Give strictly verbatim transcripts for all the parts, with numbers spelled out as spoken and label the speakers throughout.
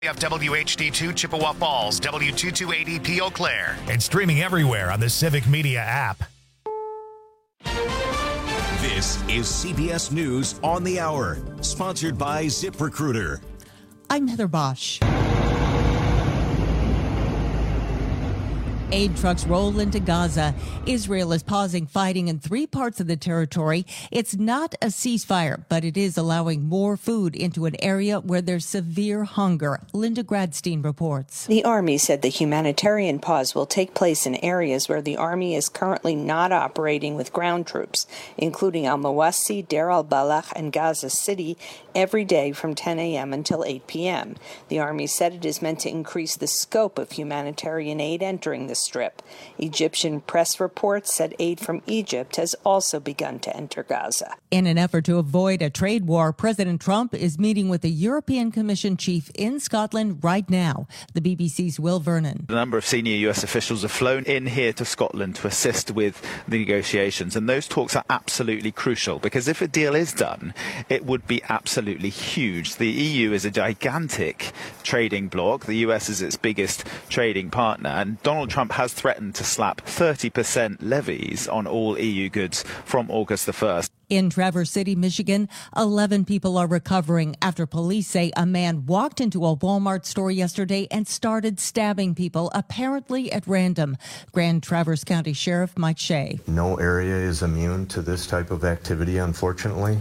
Speaker 1: Of W H D two Chippewa Falls, W two two eighty P Eau Claire.
Speaker 2: And streaming everywhere on the Civic Media app.
Speaker 3: This is C B S News on the Hour, sponsored by ZipRecruiter.
Speaker 4: I'm Heather Bosch. Aid trucks roll into Gaza. Israel is pausing fighting in three parts of the territory. It's not a ceasefire, but it is allowing more food into an area where there's severe hunger. Linda Gradstein reports.
Speaker 5: The Army said the humanitarian pause will take place in areas where the Army is currently not operating with ground troops, including Al-Mawasi, Deir al-Balah, and Gaza City, every day from ten a.m. until eight p.m. The Army said it is meant to increase the scope of humanitarian aid entering the Strip. Egyptian press reports said aid from Egypt has also begun to enter Gaza.
Speaker 4: In an effort to avoid a trade war, President Trump is meeting with the European Commission chief in Scotland right now. The B B C's Will Vernon.
Speaker 6: A number of senior U S officials have flown in here to Scotland to assist with the negotiations, and those talks are absolutely crucial because if a deal is done, it would be absolutely huge. The E U is a gigantic trading bloc. The U S is its biggest trading partner, and Donald Trump has threatened to slap thirty percent levies on all E U goods from August the first.
Speaker 4: In Traverse City, Michigan, eleven people are recovering after police say a man walked into a Walmart store yesterday and started stabbing people, apparently at random. Grand Traverse County Sheriff Mike Shea.
Speaker 7: No area is immune to this type of activity, unfortunately.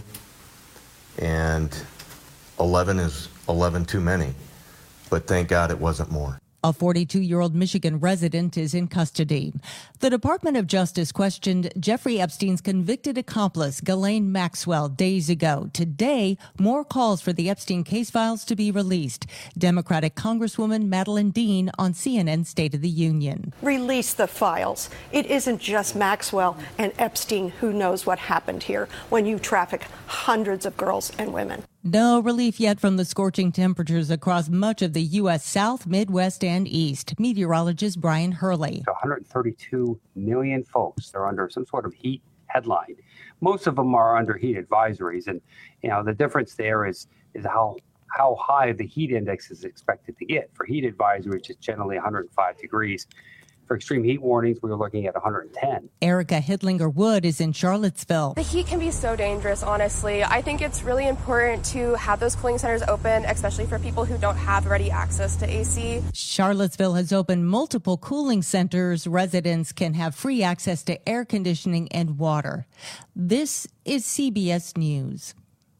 Speaker 7: And eleven is eleven too many. But thank God it wasn't more.
Speaker 4: A forty-two-year-old Michigan resident is in custody. The Department of Justice questioned Jeffrey Epstein's convicted accomplice, Ghislaine Maxwell, days ago. Today, more calls for the Epstein case files to be released. Democratic Congresswoman Madeleine Dean on C N N State of the Union.
Speaker 8: Release the files. It isn't just Maxwell and Epstein who knows what happened here when you traffic hundreds of girls and women.
Speaker 4: No relief yet from the scorching temperatures across much of the U S South, Midwest, and East. Meteorologist Brian Hurley.
Speaker 9: one hundred thirty-two million folks are under some sort of heat headline. Most of them are under heat advisories. And, you know, the difference there is, is how how high the heat index is expected to get. For heat advisory, which is generally one hundred five degrees. For extreme heat warnings, we were looking at one hundred ten.
Speaker 4: Erica Hidlinger Wood is in Charlottesville.
Speaker 10: The heat can be so dangerous, honestly. I think it's really important to have those cooling centers open, especially for people who don't have ready access to A C.
Speaker 4: Charlottesville has opened multiple cooling centers. Residents can have free access to air conditioning and water. This is C B S News.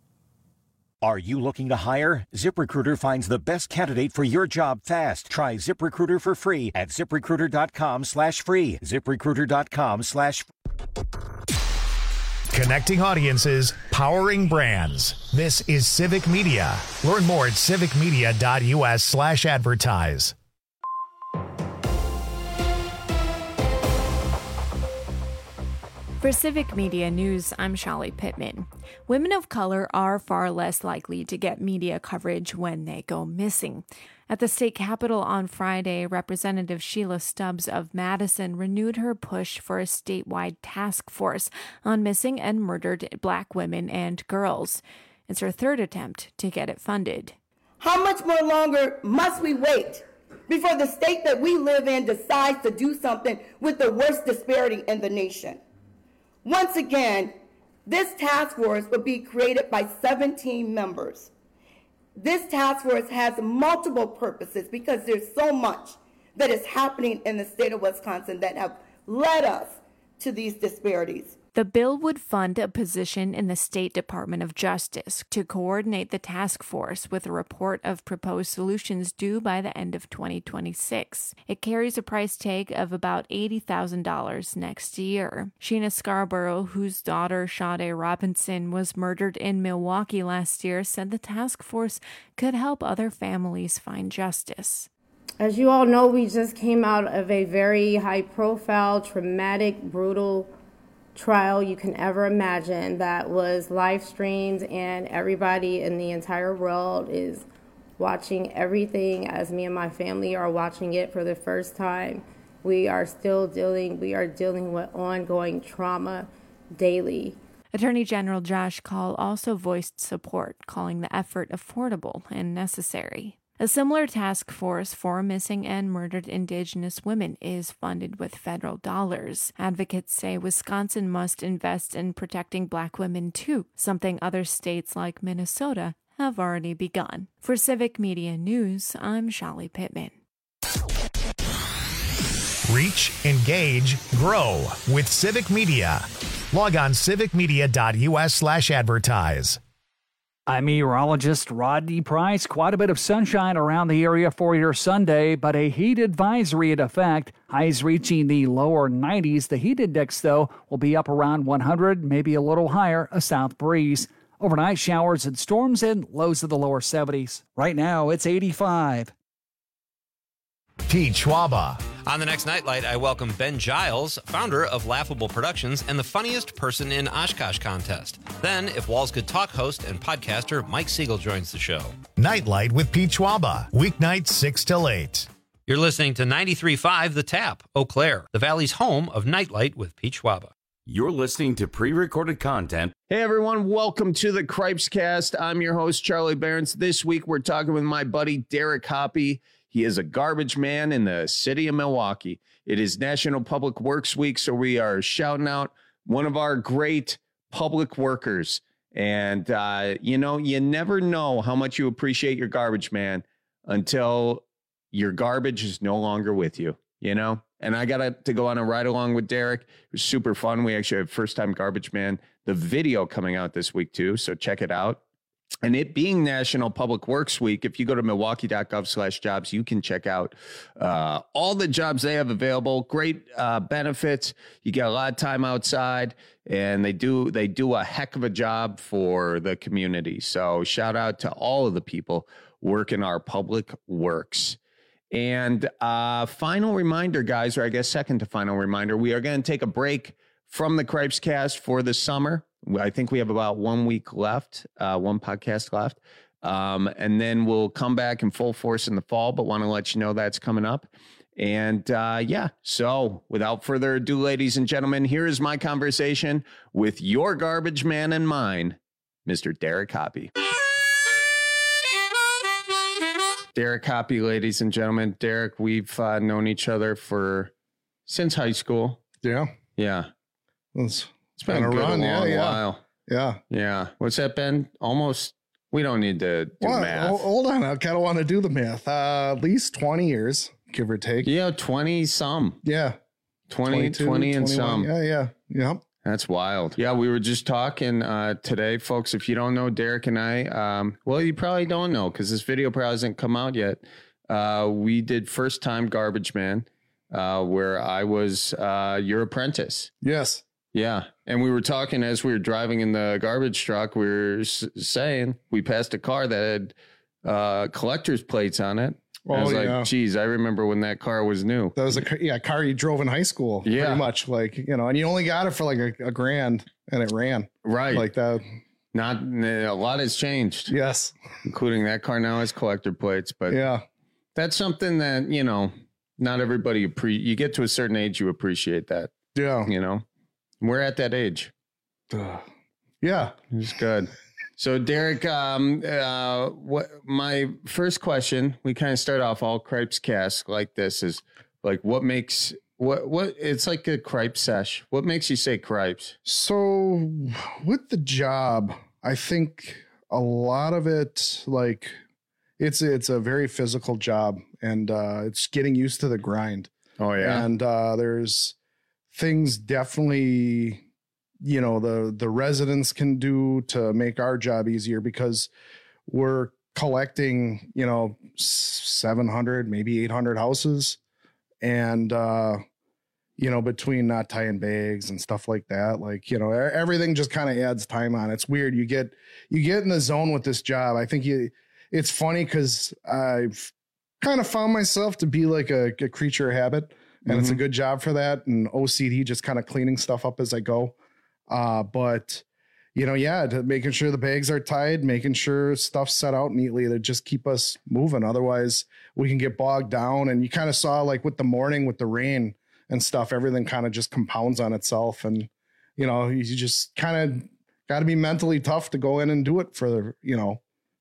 Speaker 11: Are you looking to hire? ZipRecruiter finds the best candidate for your job fast. Try ZipRecruiter for free at ZipRecruiter.com slash free. ZipRecruiter.com slash
Speaker 2: Connecting audiences, powering brands. This is Civic Media. Learn more at civicmedia.us slash advertise.
Speaker 12: For Civic Media News, I'm Shali Pittman. Women of color are far less likely to get media coverage when they go missing. At the state capitol on Friday, Representative Sheila Stubbs of Madison renewed her push for a statewide task force on missing and murdered Black women and girls. It's her third attempt to get it funded.
Speaker 13: How much more longer must we wait before the state that we live in decides to do something with the worst disparity in the nation? Once again, this task force will be created by seventeen members. This task force has multiple purposes because there's so much that is happening in the state of Wisconsin that have led us to these disparities.
Speaker 12: The bill would fund a position in the State Department of Justice to coordinate the task force with a report of proposed solutions due by the end of twenty twenty-six. It carries a price tag of about eighty thousand dollars next year. Sheena Scarborough, whose daughter Sade Robinson was murdered in Milwaukee last year, said the task force could help other families find justice.
Speaker 14: As you all know, we just came out of a very high-profile, traumatic, brutal trial you can ever imagine that was live streamed, and everybody in the entire world is watching everything as me and my family are watching it for the first time. We are still dealing, we are dealing with ongoing trauma daily.
Speaker 12: Attorney General Josh Kaul also voiced support, calling the effort affordable and necessary. A similar task force for missing and murdered Indigenous women is funded with federal dollars. Advocates say Wisconsin must invest in protecting Black women too, something other states like Minnesota have already begun. For Civic Media News, I'm Shali Pittman.
Speaker 2: Reach, engage, grow with Civic Media. Log on civicmedia.us slash advertise.
Speaker 15: I'm meteorologist Rodney Price. Quite a bit of sunshine around the area for your Sunday, but a heat advisory in effect. Highs reaching the lower nineties. The heat index, though, will be up around one hundred, maybe a little higher, a south breeze. Overnight showers and storms and lows of the lower seventies. Right now, it's eighty-five.
Speaker 2: Pete Schwaba.
Speaker 16: On the next Nightlight, I welcome Ben Giles, founder of Laughable Productions and the Funniest Person in Oshkosh contest. Then, If Walls Could Talk host and podcaster Mike Siegel joins the show.
Speaker 2: Nightlight with Pete Schwaba. Weeknights six till eight.
Speaker 16: You're listening to ninety-three point five The Tap, Eau Claire, the Valley's home of Nightlight with Pete Schwaba.
Speaker 17: You're listening to pre-recorded content.
Speaker 18: Hey everyone, welcome to the Cripescast. I'm your host, Charlie Behrens. This week we're talking with my buddy Derek Hoppy. He is a garbage man in the city of Milwaukee. It is National Public Works Week, so we are shouting out one of our great public workers. And, uh, you know, you never know how much you appreciate your garbage man until your garbage is no longer with you, you know? And I got to go on a ride along with Derek. It was super fun. We actually have First Time Garbage Man, the video coming out this week, too, so check it out. And it being National Public Works Week, if you go to milwaukee.gov slash jobs, you can check out uh, all the jobs they have available. Great uh, benefits. You get a lot of time outside, and they do they do a heck of a job for the community. So shout out to all of the people working our public works. And uh, final reminder, guys, or I guess second to final reminder, we are going to take a break from the Cripescast for the summer. I think we have about one week left, uh, one podcast left. Um, and then we'll come back in full force in the fall, but want to let you know that's coming up. And uh, yeah, so without further ado, ladies and gentlemen, here is my conversation with your garbage man and mine, Mister Derek Hoppy. Derek Hoppy, ladies and gentlemen. Derek, we've uh, known each other for since high school.
Speaker 19: Yeah.
Speaker 18: Yeah.
Speaker 19: It's,
Speaker 18: it's been, been a, good run, long
Speaker 19: yeah, yeah.
Speaker 18: while.
Speaker 19: Yeah.
Speaker 18: Yeah. What's that been? Almost. We don't need to do
Speaker 19: well,
Speaker 18: math.
Speaker 19: Hold on. I kind of want to do the math. Uh, at least twenty years, give or take.
Speaker 18: Yeah. twenty some.
Speaker 19: Yeah.
Speaker 18: twenty, twenty and some.
Speaker 19: Yeah. Yeah. Yeah.
Speaker 18: That's wild. Yeah, we were just talking uh, today, folks. If you don't know Derek and I, um, well, you probably don't know because this video probably hasn't come out yet. Uh, we did First Time Garbage Man, uh, where I was uh, your apprentice.
Speaker 19: Yes.
Speaker 18: Yeah. And we were talking as we were driving in the garbage truck. We were s- saying we passed a car that had uh, collector's plates on it. Oh, I was like, yeah. geez, I remember when that car was new.
Speaker 19: That was a yeah, car you drove in high school.
Speaker 18: Yeah.
Speaker 19: Pretty much like, you know, and you only got it for like a, a grand and it ran.
Speaker 18: Right.
Speaker 19: Like that.
Speaker 18: Not a lot has changed.
Speaker 19: Yes.
Speaker 18: Including that car now has collector plates. But
Speaker 19: yeah,
Speaker 18: that's something that, you know, not everybody, appre- you get to a certain age, you appreciate that.
Speaker 19: Yeah.
Speaker 18: You know, we're at that age.
Speaker 19: Yeah.
Speaker 18: It's good. So, Derek, um, uh, what my first question, we kind of start off all Cripescast like this is like, what makes what what it's like a cripe sesh. What makes you say cripes?
Speaker 19: So with the job, I think a lot of it, like it's it's a very physical job and uh, it's getting used to the grind.
Speaker 18: Oh, yeah.
Speaker 19: And uh, there's things definitely, you know, the, the residents can do to make our job easier because we're collecting, you know, seven hundred, maybe eight hundred houses. And, uh, you know, between not tying bags and stuff like that, like, you know, everything just kind of adds time on. It's weird. You get, you get in the zone with this job. I think you, it's funny because I've kind of found myself to be like a, a creature of habit and mm-hmm. it's a good job for that. And O C D, just kind of cleaning stuff up as I go. Uh, but, you know, yeah, to making sure the bags are tied, making sure stuff's set out neatly to just keep us moving. Otherwise, we can get bogged down. And you kind of saw like with the morning, with the rain and stuff, everything kind of just compounds on itself. And, you know, you just kind of got to be mentally tough to go in and do it for, you know,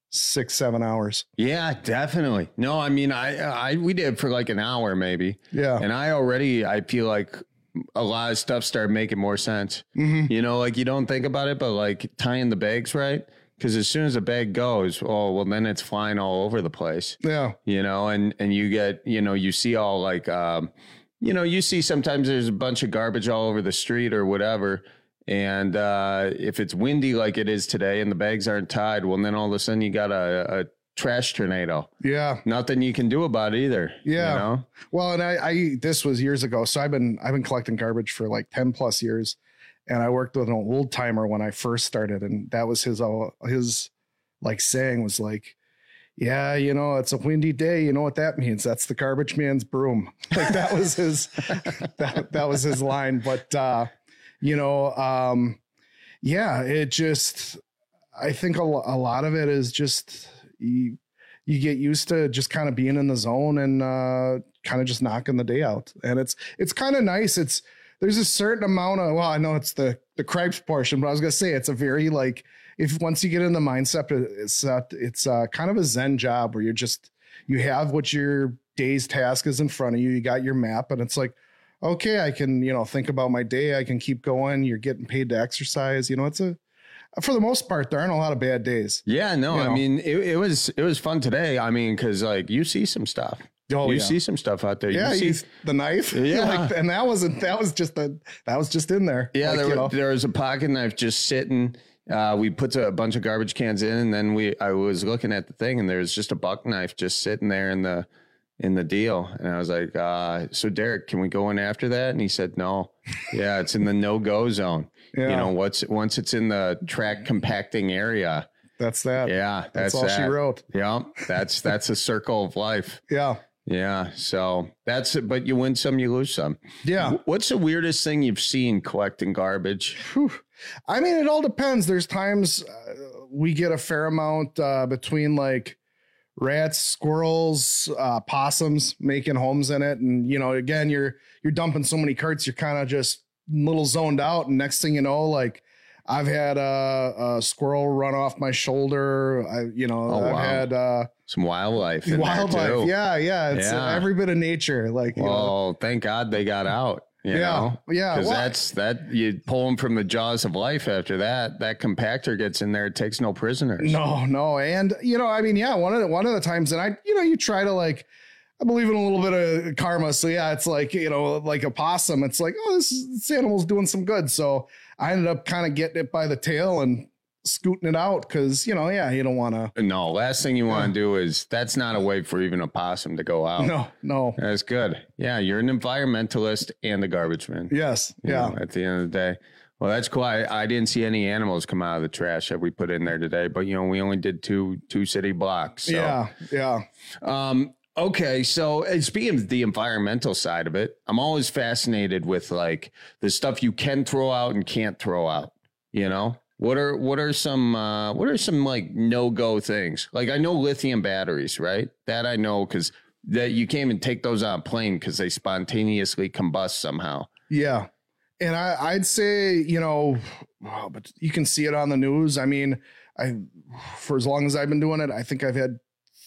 Speaker 19: six, seven hours.
Speaker 18: Yeah, definitely. No, I mean, I, I, we did for like an hour maybe.
Speaker 19: Yeah.
Speaker 18: And I already, I feel like a lot of stuff started making more sense.
Speaker 19: Mm-hmm.
Speaker 18: You know, like you don't think about it, but like tying the bags right. Because as soon as a bag goes, oh, well, then it's flying all over the place.
Speaker 19: Yeah.
Speaker 18: You know, and, and you get, you know, you see all like, um, you know, you see sometimes there's a bunch of garbage all over the street or whatever. And uh, if it's windy like it is today and the bags aren't tied, well, then all of a sudden you got a, a trash tornado.
Speaker 19: Yeah.
Speaker 18: Nothing you can do about it either.
Speaker 19: Yeah.
Speaker 18: You know?
Speaker 19: Well, and I, I, this was years ago. So I've been, I've been collecting garbage for like ten plus years. And I worked with an old timer when I first started. And that was his, uh, his like saying was like, yeah, you know, it's a windy day. You know what that means? That's the garbage man's broom. Like that was his, that, that was his line. But, uh, you know, um, yeah, it just, I think a, a lot of it is just, you, you get used to just kind of being in the zone and uh, kind of just knocking the day out. And it's, it's kind of nice. It's, there's a certain amount of, well, I know it's the, the cripes portion, but I was going to say, it's a very like, if once you get in the mindset, it's, uh, it's uh, kind of a Zen job where you're just, you have what your day's task is in front of you. You got your map and it's like, okay, I can, you know, think about my day. I can keep going. You're getting paid to exercise. You know, it's a, for the most part, there aren't a lot of bad days.
Speaker 18: Yeah, no,
Speaker 19: you
Speaker 18: I
Speaker 19: know?
Speaker 18: mean, it, it was, it was fun today. I mean, cause like you see some stuff.
Speaker 19: Oh,
Speaker 18: you
Speaker 19: yeah.
Speaker 18: see some stuff out there.
Speaker 19: Yeah,
Speaker 18: you see
Speaker 19: the knife.
Speaker 18: Yeah.
Speaker 19: like, and that wasn't, that was just a, that was just in there.
Speaker 18: Yeah,
Speaker 19: like,
Speaker 18: there,
Speaker 19: you know.
Speaker 18: there was a pocket knife just sitting. Uh, we put a bunch of garbage cans in, and then we I was looking at the thing, and there was just a buck knife just sitting there in the in the deal. And I was like, uh, so Derek, can we go in after that? And he said, no. Yeah, it's in the no-go zone.
Speaker 19: Yeah.
Speaker 18: You know, what's once it's in the track compacting area.
Speaker 19: That's that.
Speaker 18: Yeah,
Speaker 19: That's
Speaker 18: that's,
Speaker 19: all
Speaker 18: that.
Speaker 19: she wrote.
Speaker 18: Yeah, that's that's a circle of life.
Speaker 19: Yeah.
Speaker 18: Yeah. So that's it. But you win some, you lose some.
Speaker 19: Yeah.
Speaker 18: What's the weirdest thing you've seen collecting garbage?
Speaker 19: Whew. I mean, it all depends. There's times uh, we get a fair amount uh, between like rats, squirrels, uh, possums making homes in it. And, you know, again, you're, you're dumping so many carts, you're kind of just a little zoned out. And next thing you know, like I've had a, a squirrel run off my shoulder. I, you know,
Speaker 18: Oh,
Speaker 19: I've
Speaker 18: wow.
Speaker 19: had uh,
Speaker 18: Some wildlife. in there,
Speaker 19: wildlife.
Speaker 18: too.
Speaker 19: Yeah. Yeah. It's
Speaker 18: Yeah.
Speaker 19: Uh, every bit of nature. Like, you know,
Speaker 18: Well, thank God they got out. You
Speaker 19: Yeah,
Speaker 18: know?
Speaker 19: yeah,
Speaker 18: Because
Speaker 19: well-
Speaker 18: that's that you pull them from the jaws of life. After that, that compactor gets in there. It takes no prisoners.
Speaker 19: No, no. And, you know, I mean, yeah, one of the, one of the times and I, you know, you try to like, I believe in a little bit of karma. So yeah, it's like, you know, like a possum, it's like, oh, this, is, this animal's doing some good. So I ended up kind of getting it by the tail and scooting it out. Cause you know, yeah, you don't want to.
Speaker 18: No, last thing you want to do is that's not a way for even a possum to go out.
Speaker 19: No, no.
Speaker 18: That's good. Yeah. You're an environmentalist and a garbage man.
Speaker 19: Yes.
Speaker 18: You
Speaker 19: Yeah.
Speaker 18: know, at the end of the day. Well, that's cool. I, I didn't see any animals come out of the trash that we put in there today, but you know, we only did two, two city blocks. So.
Speaker 19: Yeah. Yeah.
Speaker 18: Um, okay. So uh, speaking of the environmental side of it, I'm always fascinated with like the stuff you can throw out and can't throw out, you know? What are what are some uh, what are some like no go things? Like I know lithium batteries, right? That I know because that you can't even take those on a plane because they spontaneously combust somehow.
Speaker 19: Yeah. And I, I'd say, you know, wow, but you can see it on the news. I mean, I, for as long as I've been doing it, I think I've had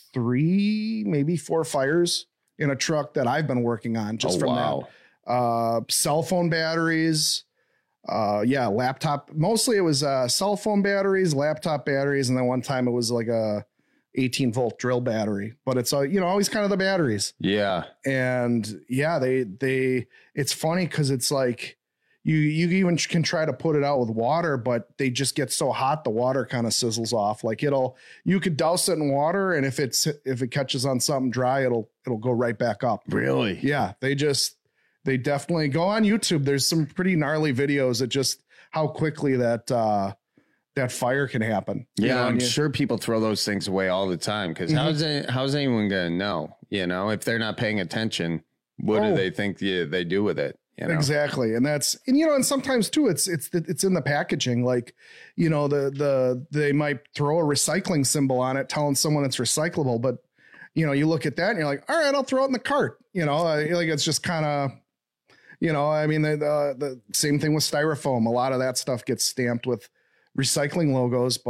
Speaker 19: three, maybe four fires in a truck that I've been working on just
Speaker 18: Oh,
Speaker 19: from
Speaker 18: wow.
Speaker 19: that. Uh, cell phone batteries. Uh, yeah, laptop. Mostly it was uh, cell phone batteries, laptop batteries. And then one time it was like a eighteen volt drill battery, but it's, uh, you know, always kind of the batteries.
Speaker 18: Yeah.
Speaker 19: And yeah, they, they, it's funny because it's like you, you even can try to put it out with water, but they just get so hot, the water kind of sizzles off. Like it'll, you could douse it in water. And if it's, if it catches on something dry, it'll, it'll go right back up.
Speaker 18: Really?
Speaker 19: Yeah. They just, they definitely go on YouTube. There's some pretty gnarly videos that just how quickly that, uh, that fire can happen.
Speaker 18: Yeah,
Speaker 19: You know,
Speaker 18: I'm
Speaker 19: and you-
Speaker 18: sure people throw those things away all the time because
Speaker 19: Mhm.
Speaker 18: how's it, how's anyone gonna know? You know, if they're not paying attention, what
Speaker 19: Oh.
Speaker 18: do they think you, they do with it? You know?
Speaker 19: Exactly. And that's, and you know, and sometimes too, it's, it's, the, it's in the packaging. Like, you know, the, the, they might throw a recycling symbol on it, telling someone it's recyclable, but you know, you look at that and you're like, all right, I'll throw it in the cart. You know, I, like it's just kind of, you know, I mean, the, the, the same thing with styrofoam. A lot of that stuff gets stamped with recycling logos, but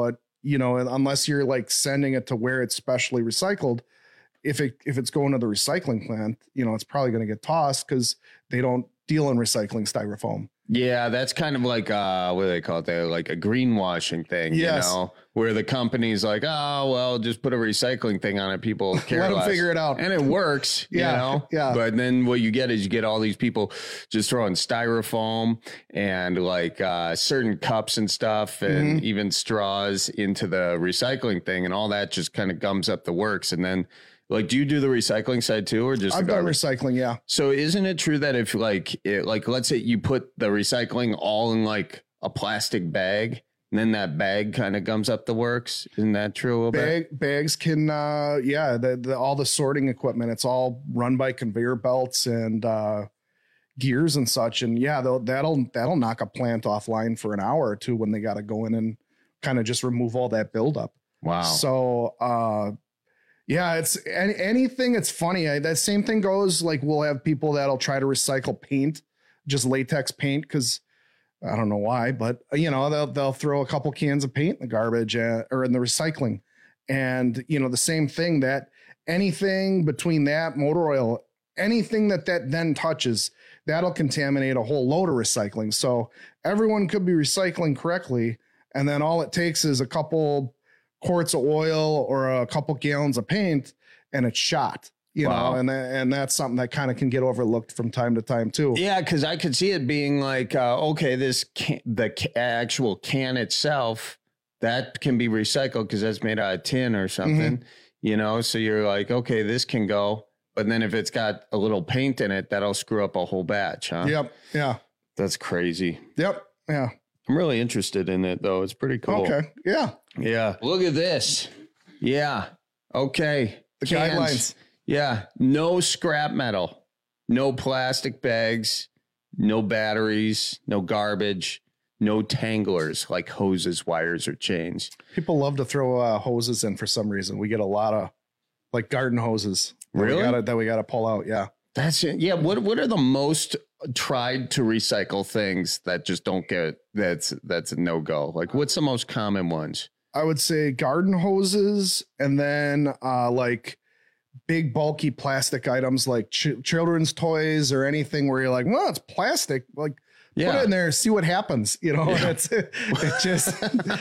Speaker 19: you know, unless you're like sending it to where it's specially recycled, if it if it's going to the recycling plant, you know, it's probably going to get tossed because they don't deal in recycling styrofoam.
Speaker 18: Yeah, that's kind of like uh what do they call it there? Like a greenwashing thing,
Speaker 19: yes.
Speaker 18: you know, where the company's like, oh well, just put a recycling thing on it. People care
Speaker 19: Let them
Speaker 18: less.
Speaker 19: figure it out.
Speaker 18: And it works,
Speaker 19: Yeah,
Speaker 18: you know.
Speaker 19: yeah.
Speaker 18: But then what you get is you get all these people just throwing styrofoam and like uh certain cups and stuff and
Speaker 19: Mhm.
Speaker 18: even straws into the recycling thing, and all that just kind of gums up the works. And then like, do you do the recycling side too, or just
Speaker 19: I've
Speaker 18: the
Speaker 19: done
Speaker 18: garbage?
Speaker 19: recycling, yeah.
Speaker 18: So isn't it true that if like it, like let's say you put the recycling all in like a plastic bag, and then that bag kind of gums up the works? Isn't that true? A little bit?
Speaker 19: Bag, bags can, uh, yeah, the, the, all the sorting equipment, it's all run by conveyor belts and uh, gears and such. And yeah, they'll, that'll that'll knock a plant offline for an hour or two when they got to go in and kind of just remove all that buildup.
Speaker 18: Wow.
Speaker 19: So, uh, yeah, it's any, anything. It's funny. I, that same thing goes like we'll have people that'll try to recycle paint, just latex paint, because I don't know why, but you know they'll they'll throw a couple cans of paint in the garbage uh, or in the recycling, and you know the same thing that anything between that motor oil, anything that that then touches, that'll contaminate a whole load of recycling. So everyone could be recycling correctly, and then all it takes is a couple quarts of oil or a couple gallons of paint and it's shot, you
Speaker 18: Wow.
Speaker 19: know, and and that's something that kind of can get overlooked from time to time too.
Speaker 18: Yeah, because I could see it being like, uh, okay, this can, the ca- actual can itself that can be recycled because that's made out of tin or something,
Speaker 19: Mhm.
Speaker 18: you know. So you're like, okay, this can go, but then if it's got a little paint in it, that'll screw up a whole batch, huh?
Speaker 19: Yep. Yeah.
Speaker 18: That's crazy.
Speaker 19: Yep. Yeah.
Speaker 18: I'm really interested in it though. It's pretty cool.
Speaker 19: Okay. Yeah.
Speaker 18: Yeah. Look at this. Yeah. Okay.
Speaker 19: The
Speaker 18: Cans.
Speaker 19: guidelines.
Speaker 18: Yeah. No scrap metal, no plastic bags, no batteries, no garbage, no tanglers like hoses, wires, or chains.
Speaker 19: People love to throw uh, hoses in for some reason. We get a lot of like garden hoses. that
Speaker 18: Really?
Speaker 19: We gotta, that we got to pull out. Yeah.
Speaker 18: That's it. Yeah. What What are the most tried to recycle things that just don't get that's that's a no go? Like, what's the most common ones?
Speaker 19: I would say garden hoses, and then uh, like big bulky plastic items like ch- children's toys or anything where you're like, well, it's plastic. Like,
Speaker 18: Yeah.
Speaker 19: put it in there, see what happens. You know,
Speaker 18: Yeah.
Speaker 19: it's it just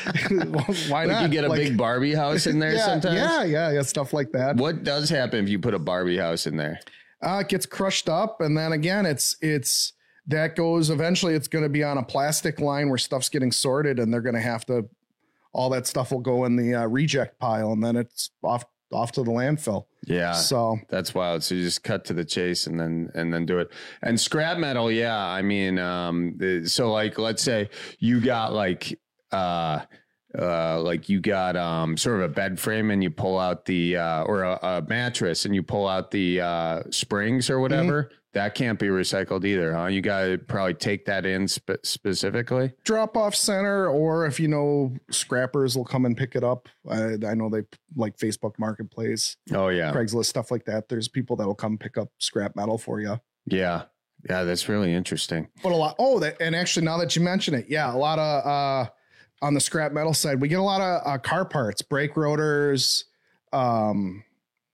Speaker 19: why
Speaker 18: Like
Speaker 19: not?
Speaker 18: you get a
Speaker 19: Like-
Speaker 18: big Barbie house in there
Speaker 19: yeah,
Speaker 18: sometimes.
Speaker 19: Yeah, yeah, yeah, stuff like that.
Speaker 18: What does happen if you put a Barbie house in there?
Speaker 19: Uh, it gets crushed up, and then again, it's it's that goes eventually. It's going to be on a plastic line where stuff's getting sorted, and they're going to have to. All that stuff will go in the uh, reject pile, and then it's off off to the landfill.
Speaker 18: Yeah.
Speaker 19: So
Speaker 18: that's wild. So you just cut to the chase and then and then do it. And scrap metal, yeah. I mean, um, the- so like let's say you got like uh uh like you got um sort of a bed frame and you pull out the uh or a, a mattress and you pull out the uh springs or whatever. That can't be recycled either, huh? You got to probably take that in spe- specifically.
Speaker 19: drop off center, or if you know scrappers will come and pick it up. I, I know they like Facebook Marketplace,
Speaker 18: Oh yeah.
Speaker 19: Craigslist, stuff like that. There's people that will come pick up scrap metal for you.
Speaker 18: Yeah. Yeah, that's really interesting.
Speaker 19: But a lot. Oh, that, and actually, now that you mention it, yeah, a lot of uh, on the scrap metal side, we get a lot of uh, car parts, brake rotors, um,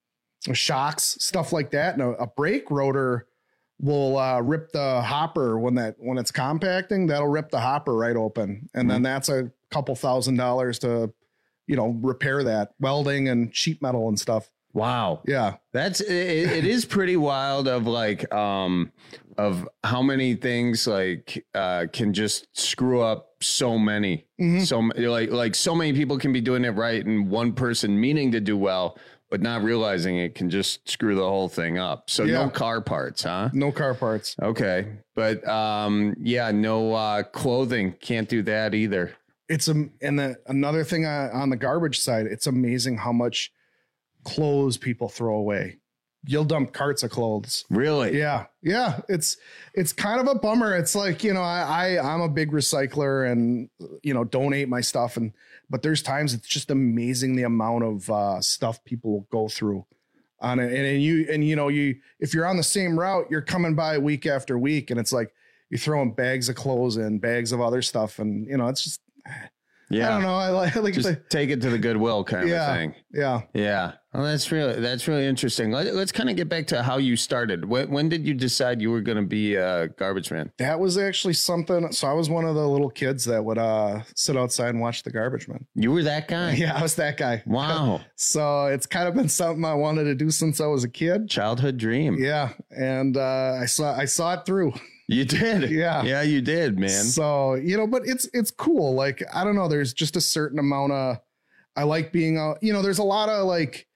Speaker 19: shocks, stuff like that. And a, a brake rotor will uh, rip the hopper when that when it's compacting. That'll rip the hopper right open, and then that's a couple thousand dollars to, you know, repair that, welding and sheet metal and stuff.
Speaker 18: Wow.
Speaker 19: Yeah.
Speaker 18: That's it, it is pretty wild of like um of how many things like uh can just screw up so many.
Speaker 19: Mhm.
Speaker 18: So m- like like so many people can be doing it right and one person meaning to do well but not realizing it can just screw the whole thing up. So
Speaker 19: Yeah.
Speaker 18: no car parts, huh?
Speaker 19: No car parts.
Speaker 18: Okay. But um yeah, no uh clothing, can't do that either.
Speaker 19: It's a and the, another thing on, on the garbage side, it's amazing how much clothes people throw away. You'll dump carts of clothes.
Speaker 18: Really?
Speaker 19: Yeah. Yeah. It's it's kind of a bummer. It's like, you know, I, I I'm a big recycler and, you know, donate my stuff. And but there's times it's just amazing the amount of uh, stuff people will go through on it. And, and you and you know, you if you're on the same route, you're coming by week after week, and it's like you're throwing bags of clothes in, bags of other stuff, and you know, it's just
Speaker 18: Yeah.
Speaker 19: I don't know. I like, I like
Speaker 18: just
Speaker 19: the,
Speaker 18: take it to the Goodwill kind
Speaker 19: yeah,
Speaker 18: of thing.
Speaker 19: Yeah.
Speaker 18: Yeah. Well, that's really, that's really interesting. Let, let's kind of get back to how you started. When, when did you decide you were going to be a garbage man?
Speaker 19: That was actually something. So I was one of the little kids that would uh, sit outside and watch the garbage man.
Speaker 18: You were that guy?
Speaker 19: Yeah, I was that guy.
Speaker 18: Wow.
Speaker 19: So it's kind of been something I wanted to do since I was a kid.
Speaker 18: Childhood dream.
Speaker 19: Yeah. And uh, I saw, I saw it through.
Speaker 18: You did.
Speaker 19: Yeah.
Speaker 18: Yeah, you did, man.
Speaker 19: So, you know, but it's, it's cool. Like, I don't know. There's just a certain amount of, I like being out, you know, there's a lot of like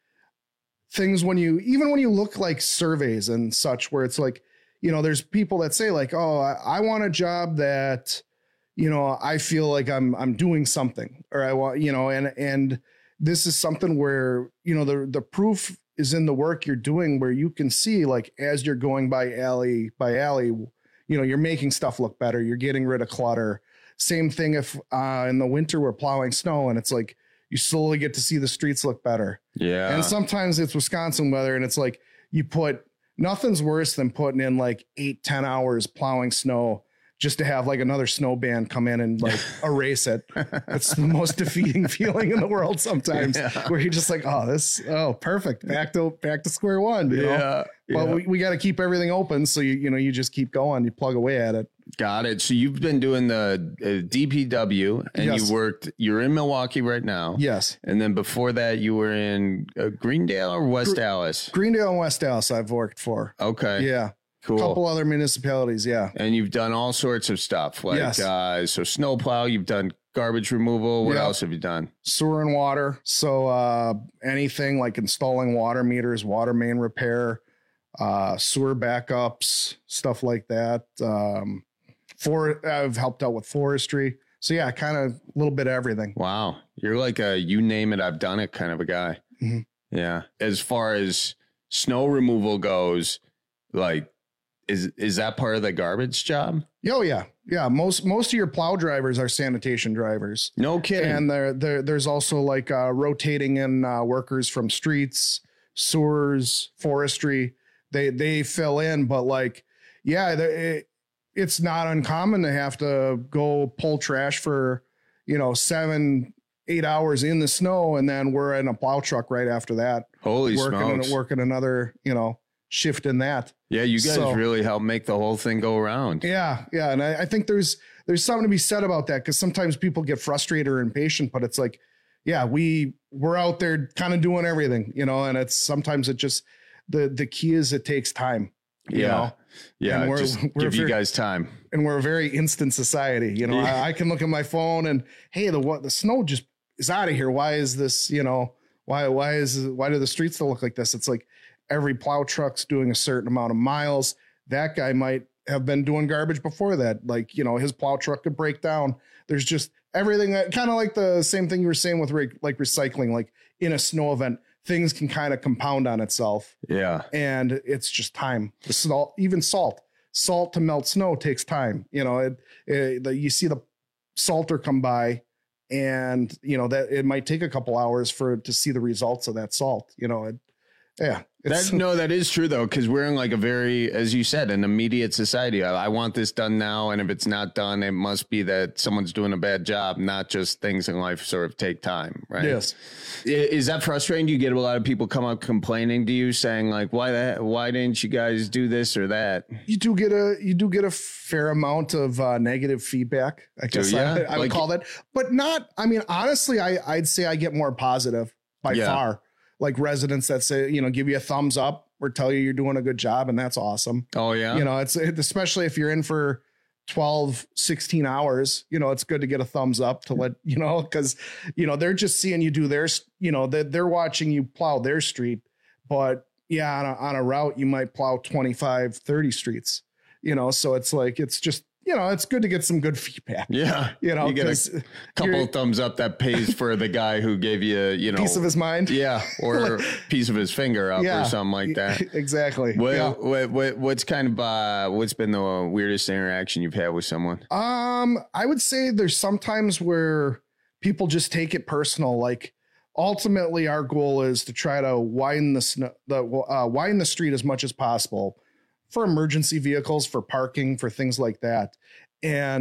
Speaker 19: things when you, even when you look like surveys and such, where it's like, you know, there's people that say like, oh, I, I want a job that, you know, I feel like I'm, I'm doing something, or I want, you know, and, and this is something where, you know, the, the proof is in the work you're doing, where you can see like, as you're going by alley by alley, you know, you're making stuff look better. You're getting rid of clutter. Same thing if uh, in the winter we're plowing snow and it's like you slowly get to see the streets look better.
Speaker 18: Yeah.
Speaker 19: And sometimes it's Wisconsin weather and it's like you put nothing's worse than putting in like eight, ten hours plowing snow just to have like another snow band come in and like erase it. It's the most defeating feeling in the world sometimes, yeah. Where you're just like, oh, this, oh, perfect. Back to, back to square one. You know?
Speaker 18: Yeah.
Speaker 19: But
Speaker 18: yeah.
Speaker 19: we, we got to keep everything open. So, you, you know, you just keep going, you plug away at it.
Speaker 18: Got it. So you've been doing the uh, D P W and
Speaker 19: Yes.
Speaker 18: you worked, you're in Milwaukee right now.
Speaker 19: Yes.
Speaker 18: And then before that you were in uh, Greendale or West
Speaker 19: Gre-
Speaker 18: Dallas?
Speaker 19: Greendale and West Dallas I've worked for.
Speaker 18: Okay.
Speaker 19: Yeah.
Speaker 18: Cool.
Speaker 19: A couple other municipalities. Yeah.
Speaker 18: And you've done all sorts of stuff like,
Speaker 19: Yes.
Speaker 18: uh, so snowplow, you've done garbage removal. What
Speaker 19: Yep.
Speaker 18: else have you done?
Speaker 19: Sewer and water. So uh, anything like installing water meters, water main repair, uh, sewer backups, stuff like that. Um, for I've helped out with forestry. So yeah, kind of a little bit of everything.
Speaker 18: Wow. You're like a, you name it, I've done it kind of a guy.
Speaker 19: Mhm.
Speaker 18: Yeah. As far as snow removal goes, like, is, is that part of the garbage job?
Speaker 19: Oh yeah. Yeah. Most, most of your plow drivers are sanitation drivers.
Speaker 18: No kidding.
Speaker 19: And there, there, there's also like uh, rotating in uh, workers from streets, sewers, forestry. They, they fill in, but like, yeah, it, it's not uncommon to have to go pull trash for, you know, seven, eight hours in the snow. And then we're in a plow truck right after that.
Speaker 18: Holy
Speaker 19: working,
Speaker 18: smokes.
Speaker 19: working another, you know, shift in that.
Speaker 18: Yeah, you guys
Speaker 19: So-
Speaker 18: really help make the whole thing go around.
Speaker 19: Yeah, yeah, and I, I think there's there's something to be said about that, because sometimes people get frustrated or impatient, but it's like, yeah, we we're out there kind of doing everything, you know, and it's sometimes it just the the key is it takes time. You
Speaker 18: Yeah.
Speaker 19: know?
Speaker 18: Yeah,
Speaker 19: And we're-
Speaker 18: just
Speaker 19: we're
Speaker 18: give you
Speaker 19: very-
Speaker 18: guys time.
Speaker 19: And we're a very instant society, you know.
Speaker 18: Yeah.
Speaker 19: I, I can look at my phone and hey, the what the snow just is out of here. Why is this? You know, why why is why do the streets still look like this? It's like every plow truck's doing a certain amount of miles. That guy might have been doing garbage before that. Like, you know, his plow truck could break down. There's just everything that kind of like the same thing you were saying with re- like recycling, like in a snow event, things can kind of compound on itself.
Speaker 18: Yeah.
Speaker 19: And it's just time. The salt, even salt, salt to melt snow takes time. You know, it, it the, you see the salter come by and, you know, that it might take a couple hours for to see the results of that salt, you know, it, yeah.
Speaker 18: That, no, that is true, though, because we're in like a very, as you said, an immediate society. I, I want this done now. And if it's not done, it must be that someone's doing a bad job, not just things in life sort of take time. Right.
Speaker 19: Yes.
Speaker 18: I- Is that frustrating? Do you get a lot of people come up complaining to you saying like, why that? Why didn't you guys do this or that?
Speaker 19: You do get a you do get a fair amount of uh, negative feedback. I
Speaker 18: Do
Speaker 19: guess
Speaker 18: ya?
Speaker 19: I, I would
Speaker 18: Like-
Speaker 19: call that, but not. I mean, honestly, I I'd say I get more positive by
Speaker 18: Yeah.
Speaker 19: far. Like residents that say, you know, give you a thumbs up or tell you you're doing a good job, and that's awesome.
Speaker 18: Oh yeah.
Speaker 19: You know, it's it, especially if you're in for twelve, sixteen hours, you know, it's good to get a thumbs up to let, you know, because, you know, they're just seeing you do their, you know, they're, they're watching you plow their street. But yeah, on a, on a route, you might plow twenty-five, thirty streets, you know, so it's like, it's just, you know, it's good to get some good feedback.
Speaker 18: Yeah.
Speaker 19: You know,
Speaker 18: you get
Speaker 19: 'cause
Speaker 18: a couple
Speaker 19: you're-
Speaker 18: of thumbs up that pays for the guy who gave you, you know,
Speaker 19: piece of his mind.
Speaker 18: Yeah. Or piece of his finger up
Speaker 19: Yeah.
Speaker 18: or something like that.
Speaker 19: Exactly.
Speaker 18: What,
Speaker 19: Yeah.
Speaker 18: what, what, what's kind of, uh, what's been the weirdest interaction you've had with someone?
Speaker 19: Um, I would say there's sometimes where people just take it personal. Like ultimately our goal is to try to widen the snow, the uh, widen the street as much as possible for emergency vehicles, for parking, for things like that. And,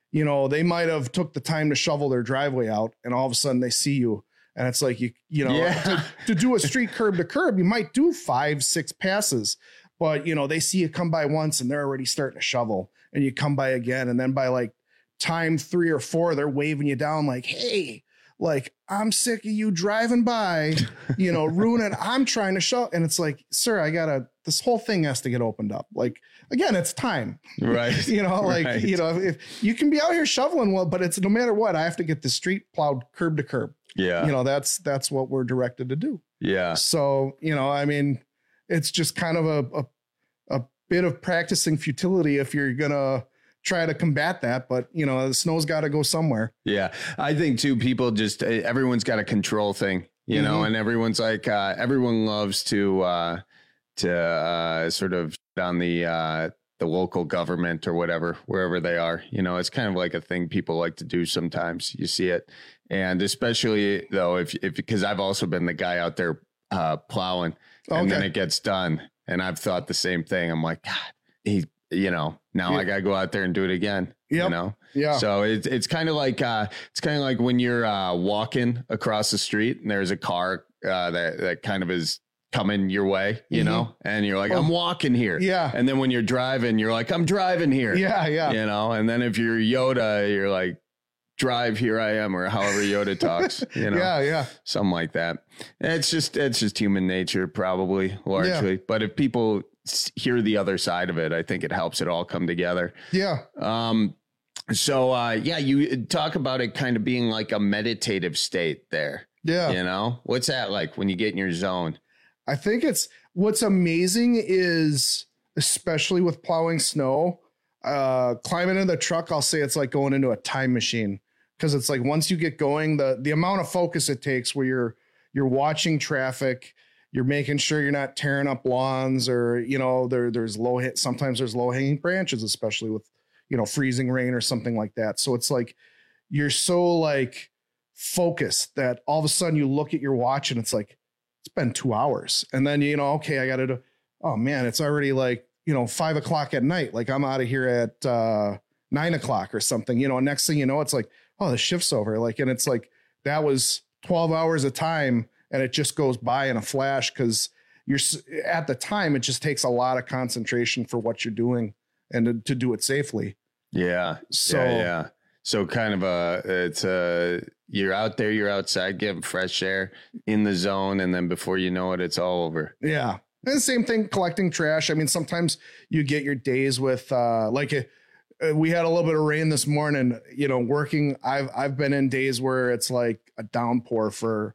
Speaker 19: you know, they might have took the time to shovel their driveway out, and all of a sudden they see you. And it's like, you, you know,
Speaker 18: Yeah.
Speaker 19: to, to do a street curb to curb, you might do five, six passes, but you know, they see you come by once and they're already starting to shovel, and you come by again. And then by like time three or four, they're waving you down like, hey, like, I'm sick of you driving by, you know, ruining, I'm trying to show. And it's like, sir, I gotta, this whole thing has to get opened up. Like, again, it's time,
Speaker 18: right?
Speaker 19: You know, like,
Speaker 18: Right.
Speaker 19: you know, if you can be out here shoveling, well, but it's no matter what, I have to get the street plowed curb to curb.
Speaker 18: Yeah.
Speaker 19: You know, that's, that's what we're directed to do.
Speaker 18: Yeah.
Speaker 19: So, you know, I mean, it's just kind of a, a, a bit of practicing futility if you're going to try to combat that. But, you know, the snow's got to go somewhere.
Speaker 18: Yeah. I think too, people just, everyone's got a control thing, you know,
Speaker 19: Mhm.
Speaker 18: and everyone's like, uh, everyone loves to, uh, to, uh, sort of on the, uh, the local government or whatever, wherever they are, you know, it's kind of like a thing people like to do sometimes. You see it. And especially though, if, if, because I've also been the guy out there, uh, plowing and
Speaker 19: Okay.
Speaker 18: then it gets done. And I've thought the same thing. I'm like, God, he, you know, now
Speaker 19: Yeah.
Speaker 18: I gotta go out there and do it again, you
Speaker 19: Yep.
Speaker 18: know?
Speaker 19: Yeah.
Speaker 18: So it's, it's kind of like, uh, it's kind of like when you're, uh, walking across the street and there's a car, uh, that, that kind of is coming your way, you
Speaker 19: Mhm.
Speaker 18: know, and you're like,
Speaker 19: Oh,
Speaker 18: I'm walking here.
Speaker 19: yeah.
Speaker 18: And then when you're driving, you're like, I'm driving here.
Speaker 19: Yeah, yeah.
Speaker 18: You know, and then if you're Yoda, you're like, drive, here I am, or however Yoda talks, you know,
Speaker 19: Yeah, yeah.
Speaker 18: something like that. It's just, it's just human nature, probably largely.
Speaker 19: Yeah.
Speaker 18: But if people s- hear the other side of it, I think it helps it all come together.
Speaker 19: Yeah.
Speaker 18: Um, so, uh, yeah, you talk about it kind of being like a meditative state there.
Speaker 19: Yeah.
Speaker 18: You know, what's that like when you get in your zone?
Speaker 19: I think it's, what's amazing is, especially with plowing snow, uh, climbing in the truck, I'll say it's like going into a time machine. Cause it's like, once you get going, the, the amount of focus it takes where you're, you're watching traffic, you're making sure you're not tearing up lawns, or, you know, there, there's low hit. Sometimes there's low hanging branches, especially with, you know, freezing rain or something like that. So it's like, you're so like focused that all of a sudden you look at your watch and it's like, it's been two hours. And then, you know, okay, I got to do, oh man, it's already like, you know, five o'clock at night. Like I'm out of here at uh, nine o'clock or something, you know, next thing you know, it's like, oh, the shift's over. Like, and it's like, that was twelve hours of time and it just goes by in a flash. Cause you're s- at the time, it just takes a lot of concentration for what you're doing and to, to do it safely.
Speaker 18: Yeah.
Speaker 19: So-
Speaker 18: yeah, yeah. So kind of a, it's a, you're out there, you're outside getting fresh air in the zone. And then before you know it, it's all over.
Speaker 19: Yeah. And the same thing, collecting trash. I mean, sometimes you get your days with, uh, like a, uh, we had a little bit of rain this morning, you know, working. I've, I've been in days where it's like a downpour for